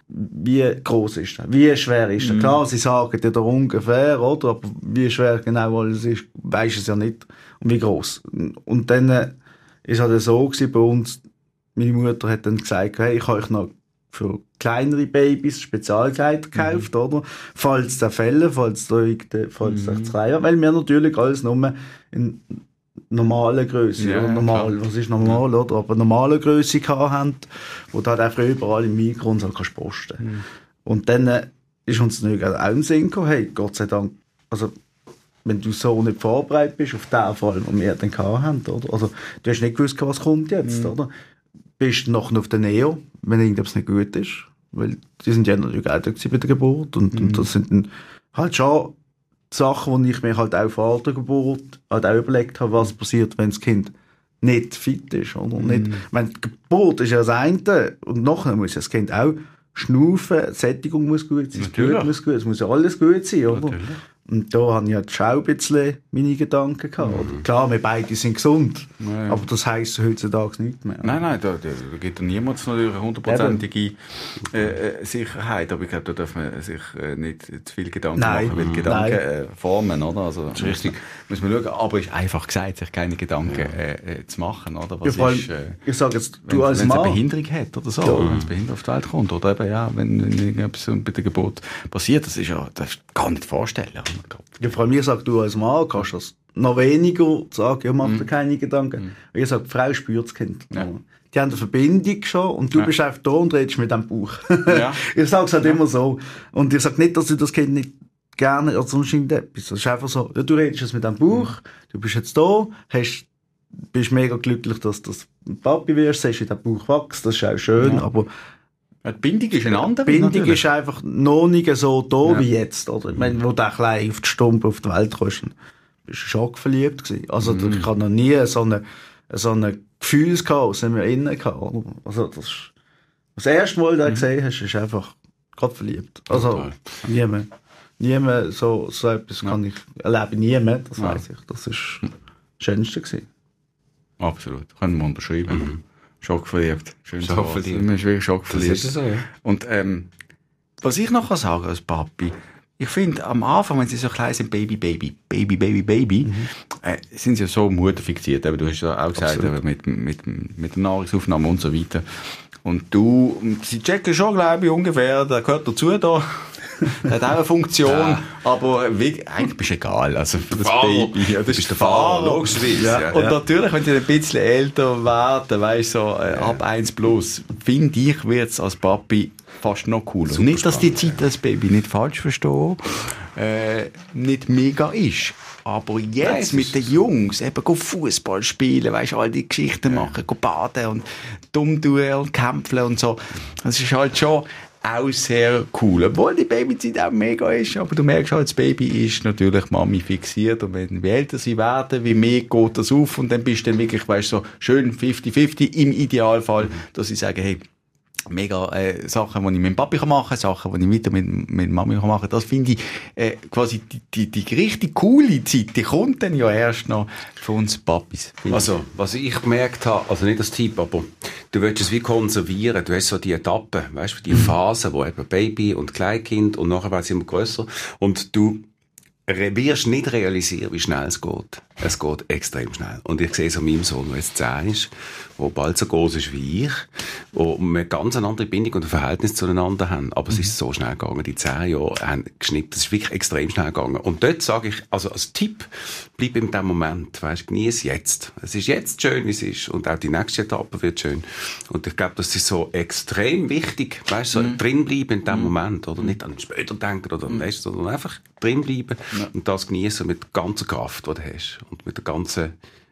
wie groß ist das? Wie schwer ist das? Mhm. Klar, sie sagen dir da ungefähr, oder? Aber wie schwer genau alles ist, weisst es ja nicht. Und wie groß. Und dann äh, ist halt so gewesen bei uns, meine Mutter hat dann gesagt, hey, ich habe euch noch für kleinere Babys Spezialkleider gekauft, mhm. oder? Falls der Fälle, falls da falls mhm. klein, weil wir natürlich alles nur in normale Größe, ja, oder normal, klar. Was ist normal, ja. oder? Aber normale Größe haben, wo du halt einfach überall im Mikro und so kannst posten. Mhm. Und dann äh, ist uns nicht auch im Sinn gekommen, hey, Gott sei Dank, also, wenn du so nicht vorbereitet bist auf den Fall, den wir dann haben, oder? Also, du hast nicht gewusst, was kommt jetzt, mhm. oder? Bist noch auf der Neo, wenn irgendetwas nicht gut ist, weil die sind ja natürlich auch da bei der Geburt und, mhm. und das sind dann halt schon Sachen, die ich mir halt auch vor der Geburt halt auch überlegt habe, was passiert, wenn das Kind nicht fit ist, oder? Mhm. Nicht, wenn die Geburt ist ja das eine und nachher muss das Kind auch schnaufen, Sättigung muss gut sein, das Blut muss gut sein, es muss ja alles gut sein, oder? Natürlich. Und da habe ich halt schon ein bisschen meine Gedanken gehabt. Mhm. Klar, wir beide sind gesund, ja, ja. aber das heisst heutzutage nicht mehr. Nein, nein, da, da gibt ja niemand eine hundertprozentige äh, Sicherheit, aber ich glaube, da darf man sich äh, nicht zu viel Gedanken nein. machen, weil Gedanken äh, formen, oder? Also, das ist richtig. Muss man schauen, aber es ist einfach gesagt, sich keine Gedanken ja. äh, zu machen, oder? Was ja, ist, äh, ich sage jetzt, du wenn, als wenn Mann... Wenn es eine Behinderung hat oder so, ja. wenn es behindert auf die Welt kommt, oder eben, ja, wenn, wenn irgendetwas bei der Geburt passiert, das ist ja, das kann ich nicht vorstellen. Ja, vor allem, ich sage, du als Mann kannst das noch weniger sagen, ja, mach dir mm. keine Gedanken. Mm. Ich sage, die Frau spürt das Kind. Ja. Die haben eine Verbindung schon und du ja. bist einfach da und redest mit dem Bauch. Ja. Ich sage es halt ja. immer so. Und ich sage nicht, dass du das Kind nicht gerne oder sonst irgendetwas. Es ist einfach so, ja, du redest jetzt mit dem Bauch, mm. du bist jetzt da, hast, bist mega glücklich, dass du Papi wirst, siehst, wie der Bauch wächst, das ist auch schön, ja. aber die Bindung ist ein anderer. Die Bindung natürlich. Ist einfach noch nicht so da ja. wie jetzt. Oder? Ich meine, wo der klein auf die Stumpe auf die Welt kommst, bist du schon verliebt gewesen. Also, mm. ich habe noch nie so eine, so eine Gefühlschaos in mir innen gehabt. Also, das, das erste Mal, das du mm. gesehen hast, ist einfach gerade verliebt. Also, niemand, niemand, so, so etwas ja. kann ich, erlebe niemand, das ja. weiss ich. Das ist das Schönste gewesen. Absolut. Können wir unterschreiben. Mhm. Schockverliebt. Schön Schockverliebt. Man ist wirklich schockverliebt. Das ist so, ja. Und, ähm, was ich noch sagen kann als Papi, ich finde, am Anfang, wenn sie so klein sind, Baby, Baby, Baby, Baby, Baby, mhm. äh, sind sie ja so mutterfixiert. Aber du hast ja auch gesagt, mit, mit, mit der Nahrungsaufnahme und so weiter. Und du, sie checken schon, glaube ich, ungefähr, der gehört dazu da. Der hat auch eine Funktion, ja. aber wie, eigentlich bist du egal. Also für das Fahrer. Baby, ja, das ist der Fahrer. Logischerweise. Ja. Ja. Und ja. natürlich, wenn sie ein bisschen älter werden, weißt du, so, äh, ja. ab eins plus, finde ich, wird es als Papi fast noch cooler. Super nicht, dass die Zeit als Baby nicht falsch verstehe, äh, nicht mega ist. Aber jetzt Nein, mit den Jungs, eben Fußball spielen, weißt du, all die Geschichten ja. machen, baden und dumm tun und kämpfen und so. Das ist halt schon auch sehr cool. Obwohl die Babyzeit auch mega ist, aber du merkst halt, das Baby ist natürlich Mami fixiert und wenn, wie älter sie werden, wie mehr geht das auf und dann bist du dann wirklich, weißt du, so schön fifty fifty im Idealfall, dass sie sagen, hey, mega äh, Sachen, die ich mit dem Papi machen kann, Sachen, die ich weiter mit, mit Mami machen kann. Das finde ich äh, quasi die, die, die richtig coole Zeit, die kommt dann ja erst noch von uns Papis. Also, was ich gemerkt habe, also nicht als Tipp, aber du willst es wie konservieren. Du hast so die Etappen, weißt du, die Phasen, wo eben Baby und Kleinkind und nachher wird es immer grösser und du wirst nicht realisieren, wie schnell es geht. Es geht extrem schnell. Und ich sehe es an meinem Sohn, der jetzt zehn ist, der bald so groß ist wie ich, wo wir ganz eine andere Bindung und ein Verhältnis zueinander haben. Aber mhm. es ist so schnell gegangen. Die zehn Jahre haben geschnippt. Das ist wirklich extrem schnell gegangen. Und dort sage ich, also als Tipp, bleib in dem Moment. Weißt, genieß jetzt. Es ist jetzt schön, wie es ist. Und auch die nächste Etappe wird schön. Und ich glaube, das ist so extrem wichtig. Weißt, so mhm. drinbleiben in dem mhm. Moment. Oder nicht an später denken oder an nächstes, sondern einfach drinbleiben. Ja. Und das genießen mit der ganzen Kraft, die du hast. Und mit der ganzen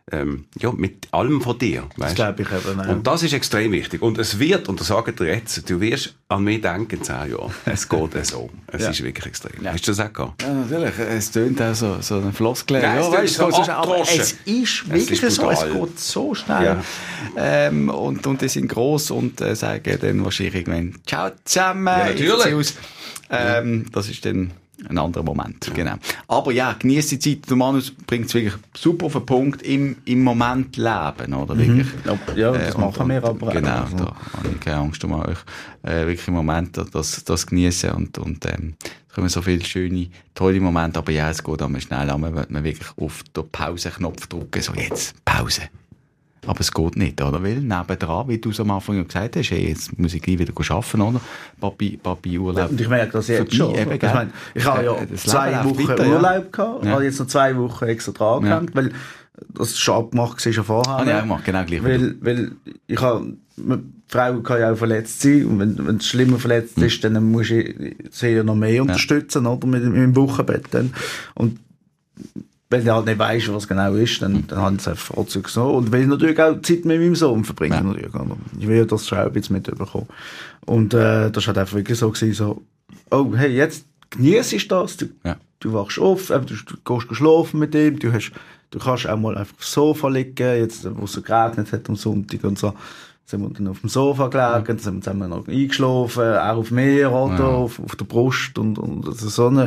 ähm, ja, mit allem von dir. Das glaube ich eben auch. Und das ist extrem wichtig. Und es wird, und das sage ich dir jetzt, du wirst an mich denken in zehn Jahren. Es geht so. Es ja. ist wirklich extrem. Ja. Hast du das auch gehabt? Ja, natürlich. Es tönt auch so, so eine Floskel. Nein, ja, es weißt, tönt so so, aber abgedroschen. es ist wirklich ist so. Es brutal. geht so schnell. Ja. Ähm, und, und die sind gross und äh, sagen dann wahrscheinlich irgendwann Ciao zusammen. Ja, natürlich. Ich aus. Ähm, das ist dann ein anderer Moment, ja. Genau. Aber ja, genieß die Zeit. Der Manus bringt es wirklich super auf den Punkt im, im Moment leben, oder? Wirklich. Mhm. Ja, das äh, machen und, wir aber auch. Genau, Also. da habe ich keine Angst um euch. Äh, wirklich im Moment das, das genießen und, und, ähm, es kommen so viele schöne, tolle Momente, aber ja, es geht einmal schnell an, man will man wirklich auf den Pausenknopf drücken, so jetzt, Pause. Aber es geht nicht, oder? Weil nebendran, wie du es am Anfang gesagt hast, hey, jetzt muss ich gleich wieder arbeiten, oder? Papi, Papi Urlaub. Und ich merke das jetzt schon. Eben, ich meine, ich habe ja das zwei Leben läuft Wochen weiter, Urlaub ja. gehabt, Ja. habe jetzt noch zwei Wochen extra dran Ja. gehängt, weil das schon abgemacht war schon vorher. Habe ich auch gemacht, genau gleich. Weil, weil ich habe, die Frau kann ja auch verletzt sein und wenn, wenn es schlimmer verletzt Mhm. ist, dann muss ich sie ja noch mehr unterstützen, oder? Mit, mit dem Wochenbett dann. Und wenn ich halt nicht weiss, was genau ist, dann, dann habe ich es einfach vorzüglich so. Und will ich natürlich auch Zeit mit meinem Sohn verbringen. Ja. Natürlich, oder? Ich will ja das schon ein bisschen mitbekommen. Und äh, das war halt einfach wirklich so gewesen, so, oh, hey, jetzt genießt das, du, Ja. du wachst auf, du, du gehst schlafen mit ihm, du hast, du kannst auch mal einfach aufs Sofa liegen, jetzt, wo es so geregnet hat am Sonntag und so. Sind wir dann auf dem Sofa gelegen, dann sind wir zusammen noch eingeschlafen, auch auf mir, oder, Ja. auf, auf der Brust und, und das ist so, eine,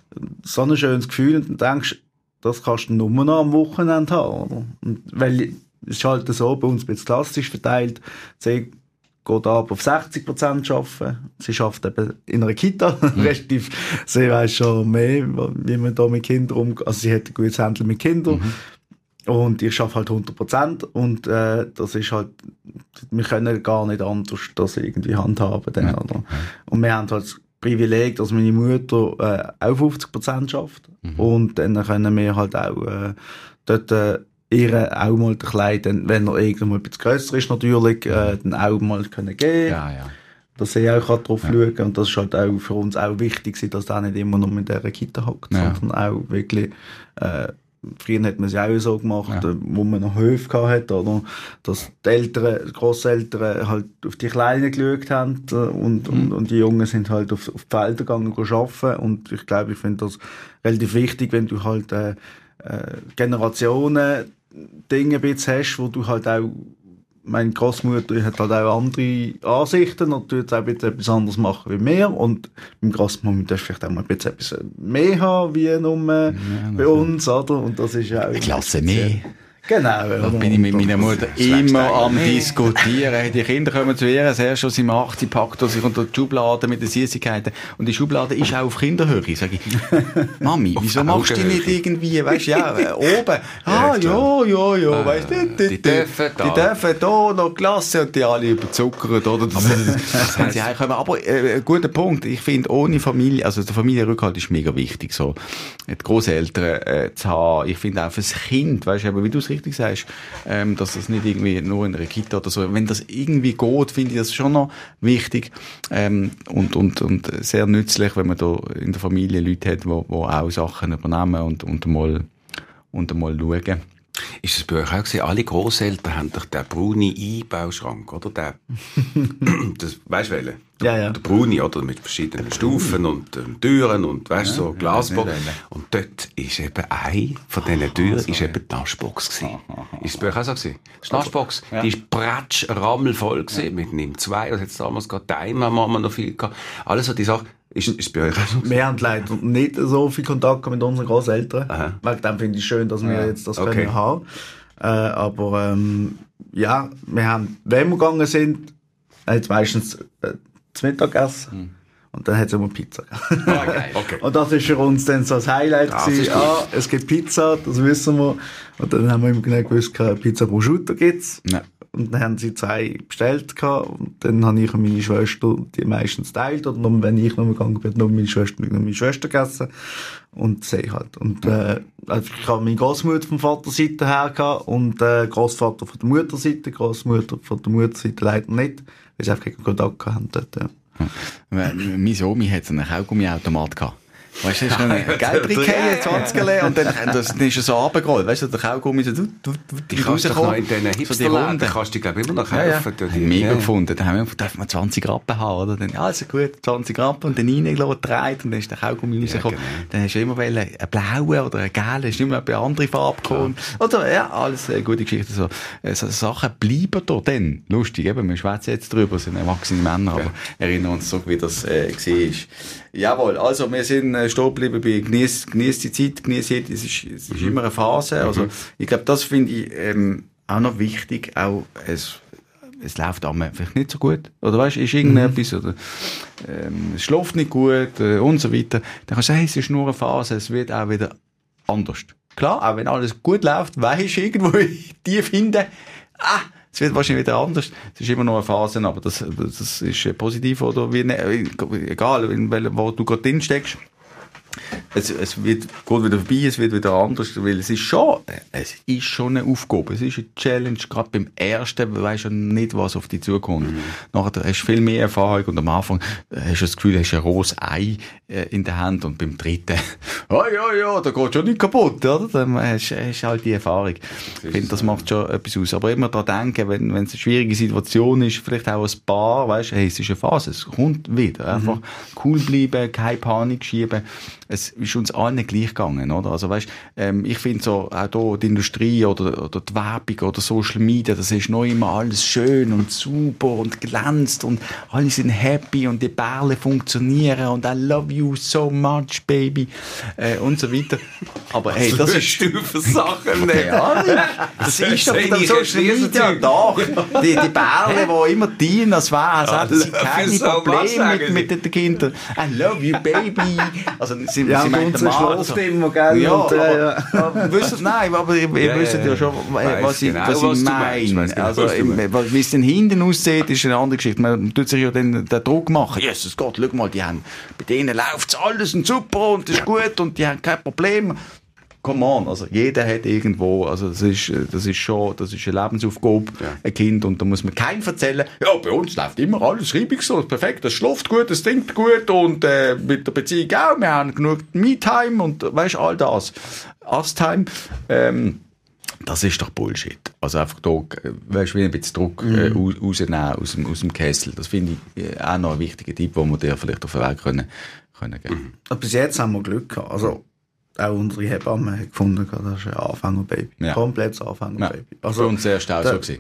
so ein schönes Gefühl und dann denkst, das kannst du nur noch am Wochenende haben, oder? Und weil es ist halt so, bei uns ein bisschen klassisch verteilt, sie geht ab auf sechzig Prozent arbeiten, sie schafft eben in einer Kita, Mhm. respektive sie weiss schon mehr, wie man da mit Kindern umgeht, also sie hat ein gutes Händchen mit Kindern, Mhm. und ich arbeite halt hundert Prozent und äh, das ist halt, wir können gar nicht anders das irgendwie handhaben. Dann, Ja. oder? Und wir haben halt das Privileg, dass meine Mutter äh, auch fünfzig Prozent schafft. Mhm. Und dann können wir halt auch äh, dort äh, ihr auch mal den Kleid, wenn er irgendwann mal ein bisschen grösser ist natürlich, äh, dann auch mal können geben. Ja, ja. Dass sie auch drauf Ja. schauen kann. Und das ist halt auch für uns auch wichtig, dass der nicht immer nur mit dieser Kita hockt, Ja. sondern auch wirklich, äh, früher hat man es ja auch so gemacht, Ja. äh, wo man noch Höfe gehabt hat, oder? Dass die Eltern, die Grosseltern halt auf die Kleinen geschaut haben, äh, und, Mhm. und, und die Jungen sind halt auf, auf die Felder gegangen, arbeiten. Und ich glaube, ich finde das relativ wichtig, wenn du halt, äh, äh, Generationen Dinge ein bisschen hast, wo du halt auch, meine Großmutter hat halt auch andere Ansichten und tut auch ein bisschen etwas anderes machen wie wir. Und beim Großmama darfst du vielleicht auch mal ein bisschen etwas mehr haben, wie nur ja, bei uns, oder? Und das ist ja auch... Ich lasse mehr. Genau. Da oder? bin ich mit meiner Mutter Das wächst immer am eigentlich. Diskutieren. Die Kinder kommen zu ihr, das erste, was sie macht, sie packt sich unter die Schublade mit den Süßigkeiten. Und die Schublade ist auch auf Kinderhöhe. Sag ich, Mami, wieso machst du die nicht irgendwie, weißt du, ja, äh, oben? Ah, ja, ja, ja, weißt du, die dürfen da. Die dürfen da noch Klasse und die alle überzuckert, oder? Das, das haben sie heimkommen. Aber, äh, guter Punkt. Ich finde, ohne Familie, also der Familienrückhalt ist mega wichtig, so. Die Grosseltern, äh, zu haben. Ich finde auch fürs Kind, weißt du, aber wie du es richtig sagst, ähm, dass das nicht irgendwie nur in einer Kita oder so, wenn das irgendwie geht, finde ich das schon noch wichtig, ähm, und, und, und sehr nützlich, wenn man da in der Familie Leute hat, die auch Sachen übernehmen und, und mal, und mal schauen. Ist das bei euch auch gewesen? Alle Grosseltern haben doch den braunen Einbauschrank, oder? Der, das, weißt du welchen? Ja, ja. Der braune, oder? Mit verschiedenen Stufen und ähm, Türen und, weißt du, so Glasbox. nicht welchen. Und dort ist eben eine von diesen Türen ist eben die Naschbox gewesen. Ist es bei euch auch so gewesen? Die Naschbox, Ja. die ist pratsch, rammelvoll gewesen. Mit einem zwei, was hat's damals gehabt? Timer haben wir noch viel gehabt. Alles so die Sachen. Ist, ist bei euch auch so? Wir haben leider nicht so viel Kontakt mit unseren Großeltern. Aha. Wegen dem finde ich schön, dass wir Ja. jetzt das Okay. können haben. Äh, aber ähm, ja, wir haben, wenn wir gegangen sind, hat es meistens äh, zum Mittag gegessen. Und dann hat es immer Pizza gegeben. Ah, geil. Okay. Und das ist für uns dann so das Highlight Das gewesen. ist gut. Ah, es gibt Pizza, das wissen wir. Und dann haben wir immer genau gewusst, Pizza Prosciutto gibt's. Ja. Und dann haben sie zwei bestellt gehabt. Und dann habe ich und meine Schwester die meistens teilt. Oder nur, wenn ich noch gegangen bin, nur meine Schwester, nur meine Schwester gegessen. Und sie halt. Und, äh, also ich habe meine Großmutter vom Vaterseite her gehabt und, äh, Großvater von der Mutterseite, Großmutter von der Mutterseite leider nicht, weil sie einfach keinen Kontakt hatten dort, ja. Mein Omi hat einen Kaugummiautomat gehabt. Weißt du, hast du einen Geldbrick zwanzig und dann, das, dann ist er so runtergerollt. Weißt du, der Kaugummi so, du, du, du, die kannst du noch in diesen Hipsterläden, so kannst du, glaube ich, immer noch kaufen. Ja, ja. Die, mega ja, gefunden. Dann haben wir gesagt, darf man zwanzig Rappen haben, oder? Dann, ja, also gut, zwanzig Rappen und dann reingelassen, gedreht und dann ist der Kaugummi rausgekommen. Ja, genau. Dann hast du immer einen blauen oder einen gelben, hast du immer eine andere Farbe gekommen. Ja. Oder, ja, alles äh, gute Geschichte. So, äh, so Sachen bleiben da dann. Lustig, eben, wir schwätzen jetzt drüber, sind erwachsene Männer, aber ja. erinnern uns so, wie das äh, war. Jawohl, also wir sind äh, stehen geblieben bei genieß, genieß die Zeit, genieß jede, es ist, es ist mhm. immer eine Phase. Also mhm. ich glaube, das finde ich ähm, auch noch wichtig. Auch es, es läuft einmal vielleicht nicht so gut. Oder weißt, ist irgendetwas mhm. oder ähm, es schläft nicht gut äh, und so weiter. Dann kannst du sagen, hey, es ist nur eine Phase, es wird auch wieder anders. Klar, auch wenn alles gut läuft, weisst du irgendwo die finden, ah, es wird wahrscheinlich wieder anders. Es ist immer noch eine Phase, aber das, das ist positiv oder wie, egal, in welchem, wo du gerade drin steckst. Es, es wird, geht wieder vorbei, es wird wieder anders, weil es ist schon, es ist schon eine Aufgabe, es ist eine Challenge, gerade beim ersten, weisst du nicht, was auf dich zukommt. Mhm. Nachher hast du viel mehr Erfahrung und am Anfang hast du das Gefühl, du hast ein rohes Ei äh, in der Hand und beim dritten, ja, ja, ja, da geht schon nicht kaputt, oder? Dann hast du halt die Erfahrung. Ich finde, das macht schon etwas aus. Aber immer daran denken, wenn, wenn es eine schwierige Situation ist, vielleicht auch ein Paar, weisst du, hey, es ist eine Phase, es kommt wieder. Einfach mhm. cool bleiben, keine Panik schieben. Es ist uns allen gleich gegangen, oder? Also, weißt, ähm, ich finde so, auch hier die Industrie oder, oder die Werbung oder Social Media, das ist noch immer alles schön und super und glänzt und alle sind happy und die Perlen funktionieren und I love you so much, baby, äh, und so weiter. Aber hey, das ist... du für Sachen nicht? Ja, das ist doch mit dem Social Media doch. Die, die Perlen, die immer dienen, als wäre, als hätten sie keine Probleme mit, mit den Kindern. I love you, baby. Also, sie, ja, sie meint der schläft immer, gell? Ja, und, aber, ja. aber, wisst, nein, aber ihr, ihr ja, wisst ja schon, was ich, genau, was ich meine. Genau, also, wie es dann hinten aussieht, ist eine andere Geschichte. Man tut sich ja dann den Druck machen. Jesus Gott, schau mal, die haben, bei denen läuft alles und super und ist gut und die haben kein Problem. Come on, also jeder hat irgendwo, also das ist, das ist schon, das ist eine Lebensaufgabe, ja. ein Kind, und da muss man keinem erzählen, ja, bei uns läuft immer alles reibungslos, perfekt, das schläft gut, das trinkt gut und äh, mit der Beziehung auch, wir haben genug Me-Time und weißt all das, Us-Time, ähm, das ist doch Bullshit. Also einfach da, weißt du, wie ein bisschen Druck äh, mhm. rausnehmen aus dem, aus dem Kessel, das finde ich äh, auch noch ein wichtiger Tipp, den wir dir vielleicht auf den Weg können, können geben. Mhm. Bis jetzt haben wir Glück gehabt, also auch unsere Hebamme hat gefunden, das ist ein Anfängerbaby. Ja. Komplettes Anfängerbaby. Ja. Also, für uns erst auch so gewesen.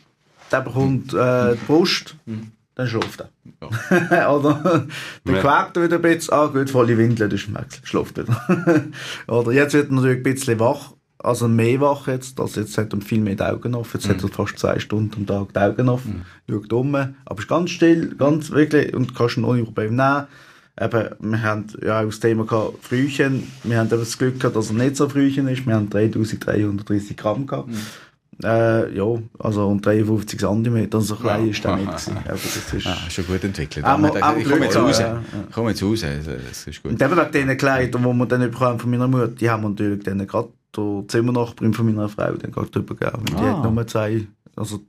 Der bekommt äh, die Brust, mhm. dann schläft er. Ja. Oder dann ja. quäkt er wieder ein bisschen, ah gut, volle Windeln, das schmeckt, schläft wieder. Oder jetzt wird er natürlich ein bisschen wach, also mehr wach jetzt, also jetzt hat er viel mehr die Augen offen, jetzt mhm. hat er fast zwei Stunden am Tag die Augen offen, mhm. schaut um, aber ist ganz still, ganz wirklich, und kannst ihn ohne Probleme nehmen. Eben, wir haben ja auch das Thema gehabt, Frühchen. Wir haben eben das Glück gehabt, dass er nicht so Frühchen ist. Wir haben dreitausenddreihundertdreißig Gramm gehabt. Mhm. Äh, ja, also und dreiundfünfzig Zentimeter, also so klein ja. ist der nicht gewesen. Aber das ist ah, schon gut entwickelt. Ah, ich komme Glück, jetzt raus. Ja, ja. Ich komme jetzt raus, das ist gut. Und eben wegen diesen Kleidern, die wir dann bekommen von meiner Mutter, die haben wir natürlich dann gerade der Zimmernachbarin von meiner Frau dann gerade drüber gegeben. Die ah. hat nur zwei, also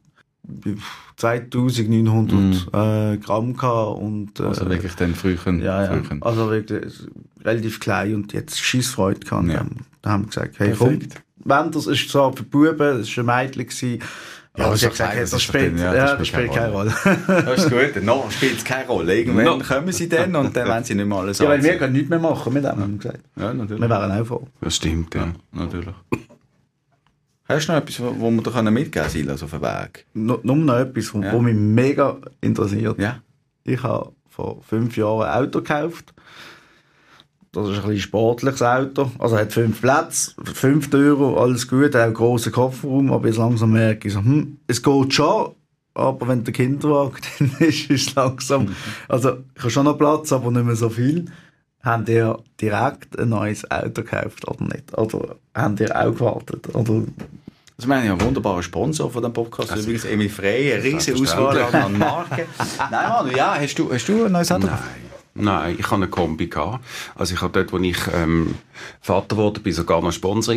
zweitausendneunhundert mm. äh, Gramm gehabt und, äh, also wirklich dann Frühchen. Ja, ja. Frühchen. Also wirklich relativ klein und jetzt Scheissfreude gehabt. Ja. Da haben wir gesagt, hey, komm, wenn das ist so für Buben, das war ein Mädchen gewesen. Ja, aber sie hat gesagt, hey, das, das spielt, ja, das ja, das spielt keine Rolle. Das ist gut, noch spielt es keine Rolle. Irgendwann no. kommen sie dann und dann wollen sie nicht mehr alles Ja, weil wir können nichts mehr machen mit dem, haben wir gesagt. Ja, natürlich. Wir wären auch voll. Das stimmt, ja. ja natürlich. Hast du noch etwas, wo wir dir mitgeben können, Silas, auf den Weg? No, nur noch etwas, was ja. mich mega interessiert. Ja. Ich habe vor fünf Jahren ein Auto gekauft. Das ist ein bisschen sportliches Auto. Also hat fünf Plätze, fünf Türen, alles gut, auch einen grossen Kofferraum. Aber jetzt langsam merke ich so, hm, es geht schon. Aber wenn der Kinderwagen dann ist, ist es langsam. Also ich habe schon noch Platz, aber nicht mehr so viel. Habt ihr direkt ein neues Auto gekauft oder nicht? Oder habt ihr auch gewartet? Oder? Also wir haben ja einen wunderbaren Sponsor von diesem Podcast. Also übrigens Emil Frey, eine riesige Auswahl an Marken. Nein, Manu, ja, hast du, hast du ein neues Auto? Nein. Nein, ich hatte eine Kombi gehabt. Also ich hatte dort, wo ich ähm, Vater wurde, bin sogar noch Sponsoring gehabt.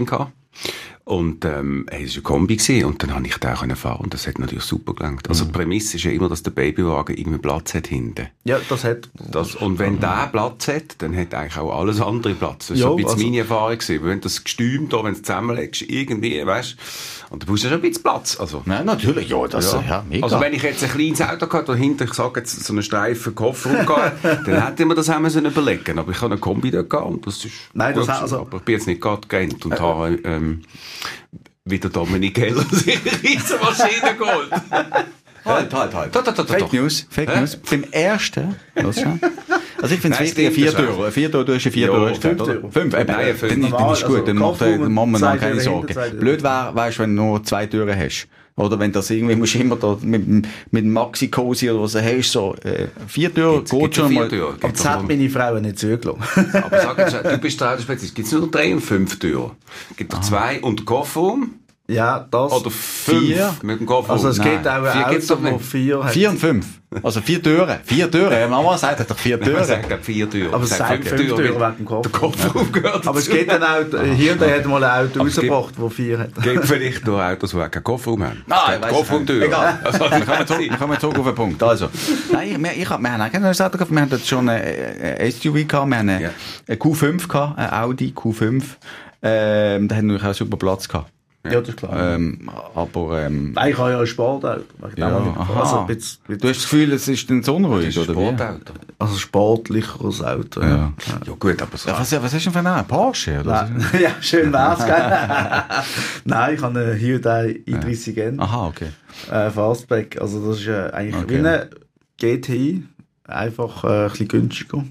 Und, ähm, hey, es war ein Kombi gewesen, und dann konnte ich da können fahren, und das hat natürlich super gelangt. Also, die Prämisse ist ja immer, dass der Babywagen irgendwie Platz hat hinten. Ja, das hat... Das, und wenn der Platz hat, dann hat eigentlich auch alles andere Platz. Das Ja, war so ein bisschen also- meine Erfahrung gewesen. Wenn du das Gestüm da, wenn du es zusammenlegst, irgendwie, weißt du, und du brauchst ja schon ein bisschen Platz. Also, Nein, natürlich, ja, das, ja, ja mega. also wenn ich jetzt ein kleines Auto gehabt, da hinten, ich sage jetzt, so einen Streifen Kofferraum gehabt, dann hätte ich mir das auch müssen überlegen. Aber ich habe eine Kombi da gehabt, und das ist Nein, das gut hat- also- gewesen. Aber ich bin jetzt nicht gerade gerannt und habe, ähm, wie der Dominik Heller sich eine riesen Maschine geholt. Halt, halt, halt. Da, da, da, da, Fake da. News, Fake Hä? News. Beim ersten, los schon. Also ich finde es Nein, wichtig, ein stimmt, das Viertürer. Ein Viertürer, du hast eine Viertürer. Ja, gesagt, oder? fünf Fünf, eben. Nein, ein fünf. Dann, dann Normal, ist gut, dann also macht der Kopfraum, Mama zwei noch keine Türen Sorgen. hinten, zwei Türen. Blöd wäre, weißt du, wenn du nur zwei Türen hast. Oder wenn das irgendwie, musst du immer da mit, dem- mit dem Maxi-Cosi oder was du hast, so, äh, vier Türen, Gibt's- geht gibt's schon eine mal. Viertür? Aber Gibt's das auch- hat meine Frau nicht zugelassen. Aber sag jetzt, du bist der Autospezialist. Gibt es nur drei und fünf Türen? Gibt es zwei und Kofferraum? Ja, das... Oder fünf Vier? mit dem Kofferraum? Also es Nein. gibt auch Vier ein gibt's Auto, doch wo nicht. vier hat. Vier und fünf. Also vier Türen. Vier Türen. Mama sagt doch vier Man Türen. sagt glaub, vier Türen. Aber es Sagt sagt fünf Türen weil wegen dem Kofferraum. Der Kofferraum gehört Aber es dazu. gibt dann auch... Hier und da hat mal ein Auto Aber es gibt- rausgebracht, das vier hat. Es gibt vielleicht nur Autos, die keinen Kofferraum haben. Ah, Es ich gibt weiss Kofferraumtüren. Egal. Also, Wir kommen zurück, wir kommen zurück auf den Punkt. Also, nein, wir, ich hab, wir haben auch kein neues Auto gehabt. Wir haben dort schon ein S U V gehabt. Wir haben eine, Ja. eine Q fünf gehabt, ein Audi Q fünf. Ähm, da hat natürlich auch super Platz gehabt. Ja, das ist klar. Ähm, aber, ähm, Nein, ich habe ja ein Sportauto. Wegen dem ja, habe ich- aha. Also, ein bisschen, ein Du hast das Gefühl, es ist dann so unruhig, Das ist ein oder wie? Sportauto. also sportlicheres Auto. Ja. Ja. Ja gut, aber so. Ja, was, was hast du denn für einen? Ein Porsche? Oder? Nein. Ja, schön wär's, gell? Nein, ich habe einen Hyundai i dreißig N, Aha, okay. äh, Fastback. Also das ist äh, eigentlich Okay. wie ein G T I, einfach äh, ein bisschen günstiger.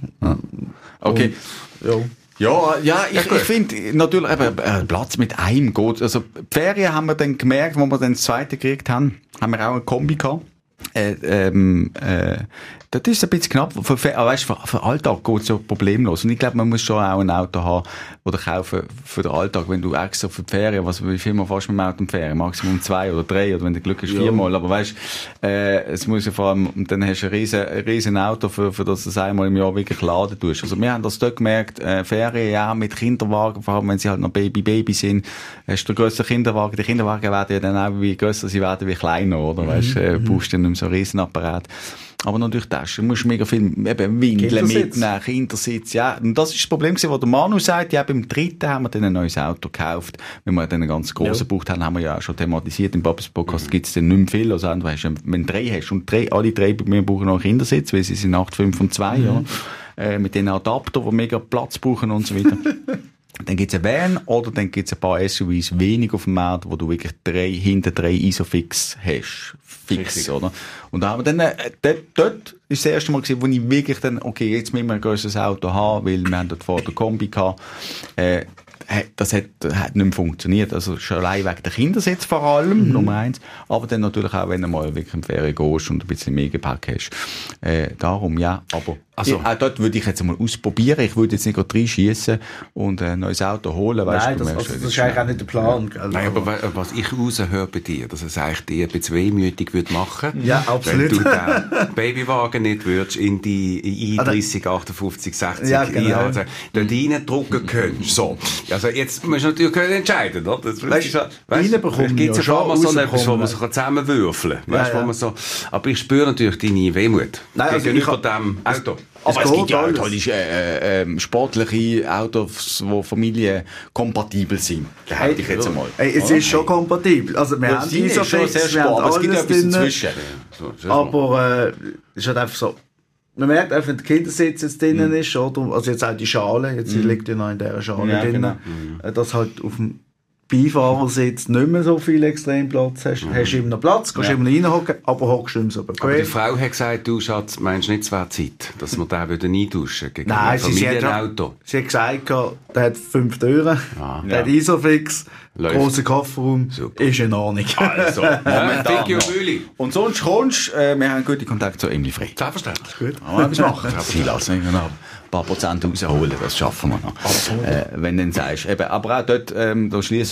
Okay. Und, ja. Ja, ja, ich, ich finde natürlich, eben, äh, Platz mit einem geht. Also, die Ferien haben wir dann gemerkt, wo wir dann das zweite gekriegt haben, haben wir auch eine Kombi gehabt. Äh, ähm, äh, das ist ein bisschen knapp. Für, für, weißt, für, für Alltag geht es ja problemlos. Und ich glaube, man muss schon auch ein Auto haben oder kaufen für den Alltag. Wenn du extra für die Ferien, was, wie viel man fährst mit dem Auto in die Ferien? Maximum zwei oder drei, oder wenn du Glück hast, viermal. Aber weißt, äh, es muss ja vor allem, und dann hast du ein riesen, ein riesen Auto, für, für das du es einmal im Jahr wirklich laden tust. Also wir haben das dort gemerkt, äh, Ferien, ja, mit Kinderwagen, vor allem wenn sie halt noch Baby, Baby sind, hast du grösser Kinderwagen. Die Kinderwagen werden ja dann auch wie grösser, sie werden wie kleiner, oder? Weißt, äh, brauchst du dann nicht mehr so einen Riesenapparat. Aber natürlich das, du musst mega viel, eben Windeln Kindersitz. mitnehmen, Kindersitz, ja. Und das ist das Problem gewesen, wo der Manu sagt, ja, beim dritten haben wir dann ein neues Auto gekauft. Wenn wir dann einen ganz grossen Ja. gebraucht haben, haben wir ja auch schon thematisiert. Im Babys Podcast mhm. gibt's dann nicht mehr viel. Also, du hast, wenn du drei hast, und drei, alle drei bei mir brauchen noch einen Kindersitz, weil sie sind acht, fünf und zwei, mhm. ja. Äh, mit den Adapter, die mega Platz brauchen und so weiter. Dann gibt's ein Van, oder dann gibt's ein paar S U Vs wenig auf dem Markt, wo du wirklich drei, hinter drei Isofix hast. Fix, Richtig. oder? Und da haben wir dann, äh, dort, dort ist das erste Mal gewesen, wo ich wirklich dann, okay, jetzt müssen wir ein grösseres Auto haben, weil wir haben dort vor der Kombi gehabt. Äh, das hat, hat nicht mehr funktioniert. Also schon allein wegen der Kindersitz vor allem, mhm. Nummer eins. Aber dann natürlich auch, wenn du mal wirklich in die Ferien gehst und ein bisschen mehr Gepäck hast. Äh, darum, ja. Aber Also, ich, auch dort würde ich jetzt mal ausprobieren. Ich würde jetzt nicht gerade reinschiessen und ein neues Auto holen. Weißt, Nein, du, das, merkst, also, das ist eigentlich auch nicht der Plan. Gell? Nein, aber we- was ich raushöre bei dir, dass es eigentlich dir ein bisschen wehmütig würde machen. Ja, absolut. Wenn du den Babywagen nicht würdest in die I dreißig, achtundfünfzig, sechzig Ja, genau. also, dort reindrücken könntest. So. Also jetzt musst du natürlich können entscheiden, oder? Das Weißt, weißt, reinbekommen vielleicht gibt's ja ja schon mal so schon, etwas, wo man rausbekommen. so zusammenwürfeln kann. Weißt, Ja, wo ja. man so, aber ich spüre natürlich deine Wehmut. Nein, also gegenüber ich dem Auto. Aber Es es, geht gibt ja auch alles. tolle äh, äh, sportliche Autos, die familienkompatibel sind. Behaupte ich jetzt einmal. Hey, es Oder? ist schon kompatibel. Also, wir Ja, haben sie ist schon Isofix, sehr wir haben spannend, aber es gibt alles ja etwas drin. dazwischen. So, das mal. Aber äh, es ist halt einfach so. Man merkt einfach, wenn der Kindersitz jetzt drinnen ist, oder? Also jetzt auch die Schale, jetzt liegt ja noch in dieser Schale Ja, drin, genau. äh, dass halt auf dem Beifahrersitz nicht mehr so viel Extremplatz hast. Hast du immer noch Platz, kannst Ja. immer noch reinhocken, aber hockst du immer so Aber die bequem. Frau hat gesagt, du Schatz, meinst du nicht, es wäre Zeit, dass wir den würden eintauschen gegen Nein, ein sie, sie, hat, Familienauto? sie hat gesagt, der hat fünf Türen, Ah. der hat Isofix, Läuft. grosser Kofferraum, Super. ist in Ordnung. Also, Ja, momentan Ficky und noch. Mühli. Und sonst kommst äh, wir haben guten Kontakt zu Emily Frey. Selbstverständlich. Gut. Kann man etwas machen. Sie lassen wir noch ein paar Prozent rausholen, das schaffen wir noch. Äh, wenn du dann sagst, eben, aber auch dort, ähm, da schließen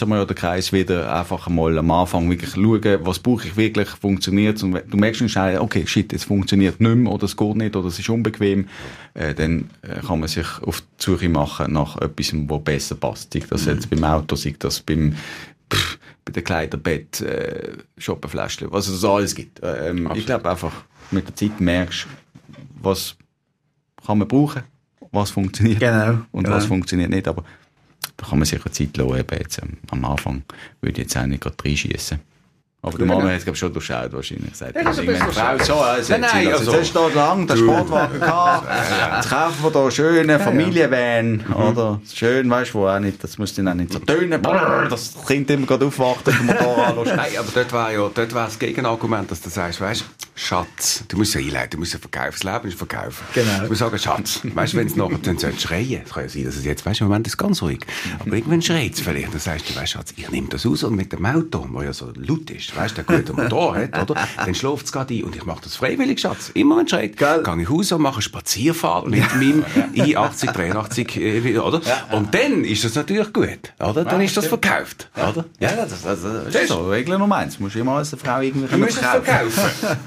schließen wir ja den Kreis wieder, einfach mal am Anfang wirklich schauen, was brauche ich wirklich, funktioniert und du merkst schon schnell, okay, shit, es funktioniert nicht mehr oder es geht nicht oder es ist unbequem, äh, dann äh, kann man sich auf die Suche machen nach etwas, was besser passt. Sei das jetzt beim Auto, sei das beim pff, bei den Kleiderbett, äh, Schoppenfläschchen, was es so alles gibt. Ähm, ich glaube einfach, mit der Zeit merkst du, was kann man brauchen, was funktioniert genau, und genau. was funktioniert nicht, aber da kann man sich eine Zeit lassen. Eben jetzt, ähm, am Anfang würde ich jetzt auch nicht gerade reinschiessen. Aber der Mann hat es schon durchschaut wahrscheinlich. Sagt, ja, das ist eine Frau schon. Also, nein, nein, also, also, jetzt hast du da lang den Sportwagen gehabt. Jetzt kaufen wir da einen schönen Familienvan. Ja, ja. Oder? Schön, weißt du, wo auch nicht, das muss dann auch nicht so tönen. Brrr, das Kind immer gerade aufwacht und den Motor anlässt. Nein, aber dort war ja, dort war das Gegenargument, dass du sagst, weißt, Schatz, du musst ja einleiten, du musst ja verkaufen, das Leben ist verkaufen. Genau. Du musst sagen, Schatz, weißt du, wenn es nachher dann soll schreien, es kann ja sein, dass es jetzt, weißt du, im Moment ist es ganz ruhig, aber irgendwann schreit es vielleicht, dann sagst du, weißt Schatz, ich nehme das raus und mit dem Auto, der ja so laut ist, weißt du, der gute Motor hat, oder? Dann schläft es gerade ein und ich mache das freiwillig, Schatz. Immer wenn es schreit, gehe ich raus und mache eine Spazierfahrt mit meinem I achtzig, dreiundachtzig, äh, oder? Und dann ist das natürlich gut, oder? Dann ist das verkauft, oder? Ja, das, das, das ist so. Regel Nummer eins. Du musst immer als eine Frau irgendwie Du musst es verkaufen.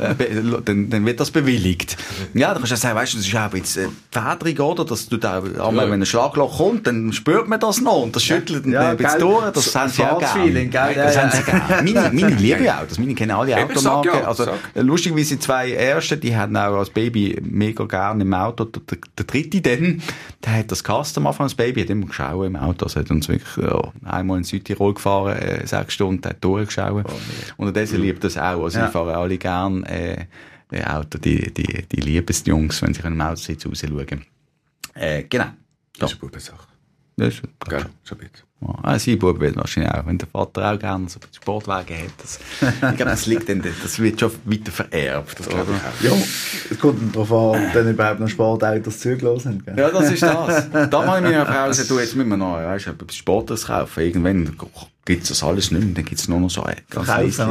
dann, dann wird das bewilligt. Ja, du kannst ja sagen, weißt du, das ist auch jetzt äh, fedrig, oder? Dass du da, einmal, wenn ein Schlagloch kommt, dann spürt man das noch und das schüttelt ja, ein bisschen durch. Das haben sie auch gerne. Das haben sie gerne. Meine, meine lieben Autos, meine kennen alle Automarken. Ja, also, lustigerweise die zwei ersten, die hatten auch als Baby mega gerne im Auto. Der, der, der dritte dann, der hat das gehasst am Anfang als Baby, hat immer geschaut im Auto. Also hat uns wirklich ja, einmal in Südtirol gefahren, äh, sechs Stunden, hat durchgeschaut. Oh, nee. Und deswegen liebt das auch. Also, ja. Ich fahre alle gerne, äh, die Auto, die, die, die lieben es, die Jungs, wenn sie in einem Autositz rausschauen. Äh, genau. Das ist eine gute Sache. Das ist okay. Gell, schon bitte. Ja, ah, sein Bub will wahrscheinlich auch, wenn der Vater auch gerne so Sportwagen hat. Das, ich glaube, das liegt dann, das wird schon weiter vererbt. Das oder? Ja, es kommt darauf an, ob dann überhaupt noch Sportautos zugelassen haben. Gell? Ja, das ist das. Da habe ich meiner Frau gesagt, du, jetzt müssen wir noch, weißt du, etwas Sportles kaufen. Irgendwann gibt es das alles nicht mehr, dann gibt es nur noch so eine ganz lässige.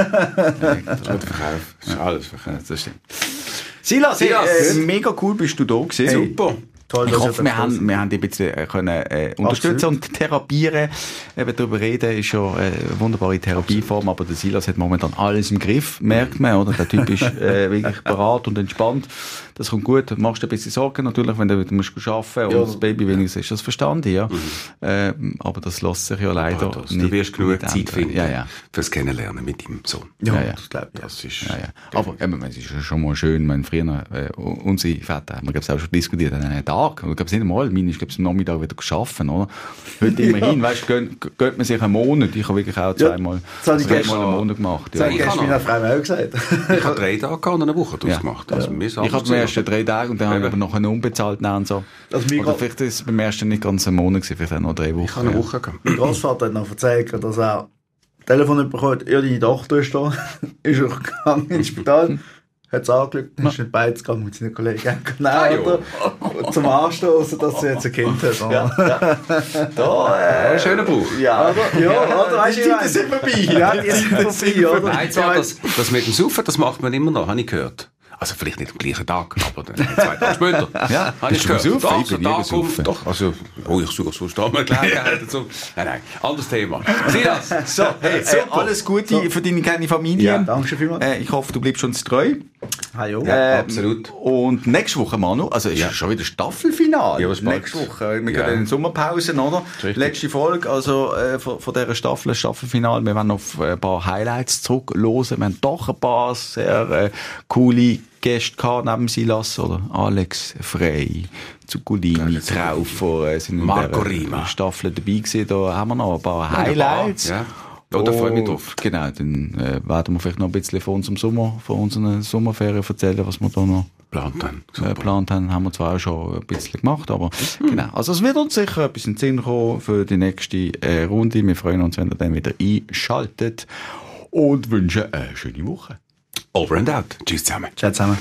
Das ist Verkauf. Das ist alles Verkauf. Das stimmt. Silas, Silas. Äh, mega cool bist du da gewesen. Hey. Super. Toll, ich hoffe, wir haben, wir haben dich ein bisschen können, äh, unterstützen Absolut. und therapieren. Eben darüber reden ist schon äh, eine wunderbare Therapieform, aber der Silas hat momentan alles im Griff, merkt man, oder? Der Typ ist äh, wirklich parat und entspannt. Das kommt gut. Du machst dir ein bisschen Sorgen natürlich, wenn du wieder musst arbeiten musst und das Baby wenigstens ist das verstanden, ja. Mhm. Äh, aber das lässt sich ja leider das, nicht. Du wirst genug Zeit ändern. finden ja, ja. fürs Kennenlernen mit deinem Sohn. Ja, ja, ja. das glaube ich. Das ist ja, ja. Aber eben, es ist schon mal schön, wenn früher äh, unsere Väter, haben wir glaube ich auch schon diskutiert, an einem Tag, ich glaube es nicht einmal, meine ist glaube ich am Nachmittag wieder geschaffen, oder? Heute immerhin, ja. Weißt du, gönnt, gönnt man sich einen Monat, ich habe wirklich auch zweimal, ja, zweimal einen Monat gemacht. Das habe ich gestern meiner Frau auch gesagt. Ich habe drei Tage und eine Woche draus ja. gemacht. Also, ja. Ich habe die ersten drei Tage und dann habe ich aber noch einen unbezahlt und so. Also oder vielleicht ist es beim ersten nicht ganz ein Monat gewesen, vielleicht auch noch drei Wochen. Ich habe eine Woche gehabt. Mein Großvater hat noch erzählt, dass er Telefon bekommen hat, ja, deine Tochter ist da, ist er gegangen ins Spital, hat es angeschaut, ist nicht beides gegangen mit seinen Kollegen. Genau, oder? Zum Anstoßen, dass sie jetzt ein Kind hat. Ja, ja. Da, äh, ein schöner Buch. Ja, oder? Ja, oder? Weißt du, die sind vorbei. Ja, die sind vorbei, oder? Nein, zwar, das, das mit dem Saufen, das macht man immer noch, habe ich gehört. Also vielleicht nicht am gleichen Tag, aber dann zwei Tage später. Ja, habe ich gehört. Saufen? Doch, so Tag kommt, doch, also, oh, ich suche so stark mal Gelegenheit dazu. Nein, nein, anderes Thema. Silas, so, hey, äh, alles Gute so. Für deine kleine Familie. Ja, danke schön vielmals. Äh, ich hoffe, du bleibst uns treu. Ah, jo. Ja, äh, absolut. Und nächste Woche, Manu, also ist ja schon wieder Staffelfinale. Ja, was nächste Woche. Wir ja. gehen in die Sommerpause, oder? Richtig. Letzte Folge, also äh, von, von dieser Staffel, Staffelfinale. Wir werden auf ein paar Highlights zurückhören. Wir haben doch ein paar sehr äh, coole Gäste gehabt, neben Silas, oder? Alex Frey, Zuccolini, Traufer, sind in der Staffel dabei gewesen. Da haben wir noch ein paar Highlights. Ja. Oh, da freue ich mich drauf. Genau, dann äh, werden wir vielleicht noch ein bisschen von unserem Sommer, von unseren Sommerferien erzählen, was wir da noch geplant haben. Äh, geplant haben. Haben wir zwar auch schon ein bisschen gemacht, aber mhm. genau. Also es wird uns sicher etwas in den Sinn kommen für die nächste äh, Runde. Wir freuen uns, wenn ihr dann wieder einschaltet und wünschen eine schöne Woche. Over and out. Tschüss zusammen. Ciao zusammen.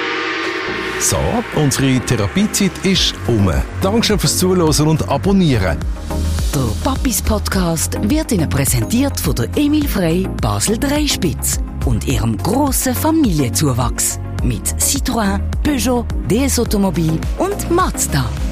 So, unsere Therapiezeit ist um. Dankeschön fürs Zuhören und Abonnieren. Der Papis Podcast wird Ihnen präsentiert von der Emil Frey Basel drei Spitz und ihrem grossen Familienzuwachs mit Citroën, Peugeot, D S Automobil und Mazda.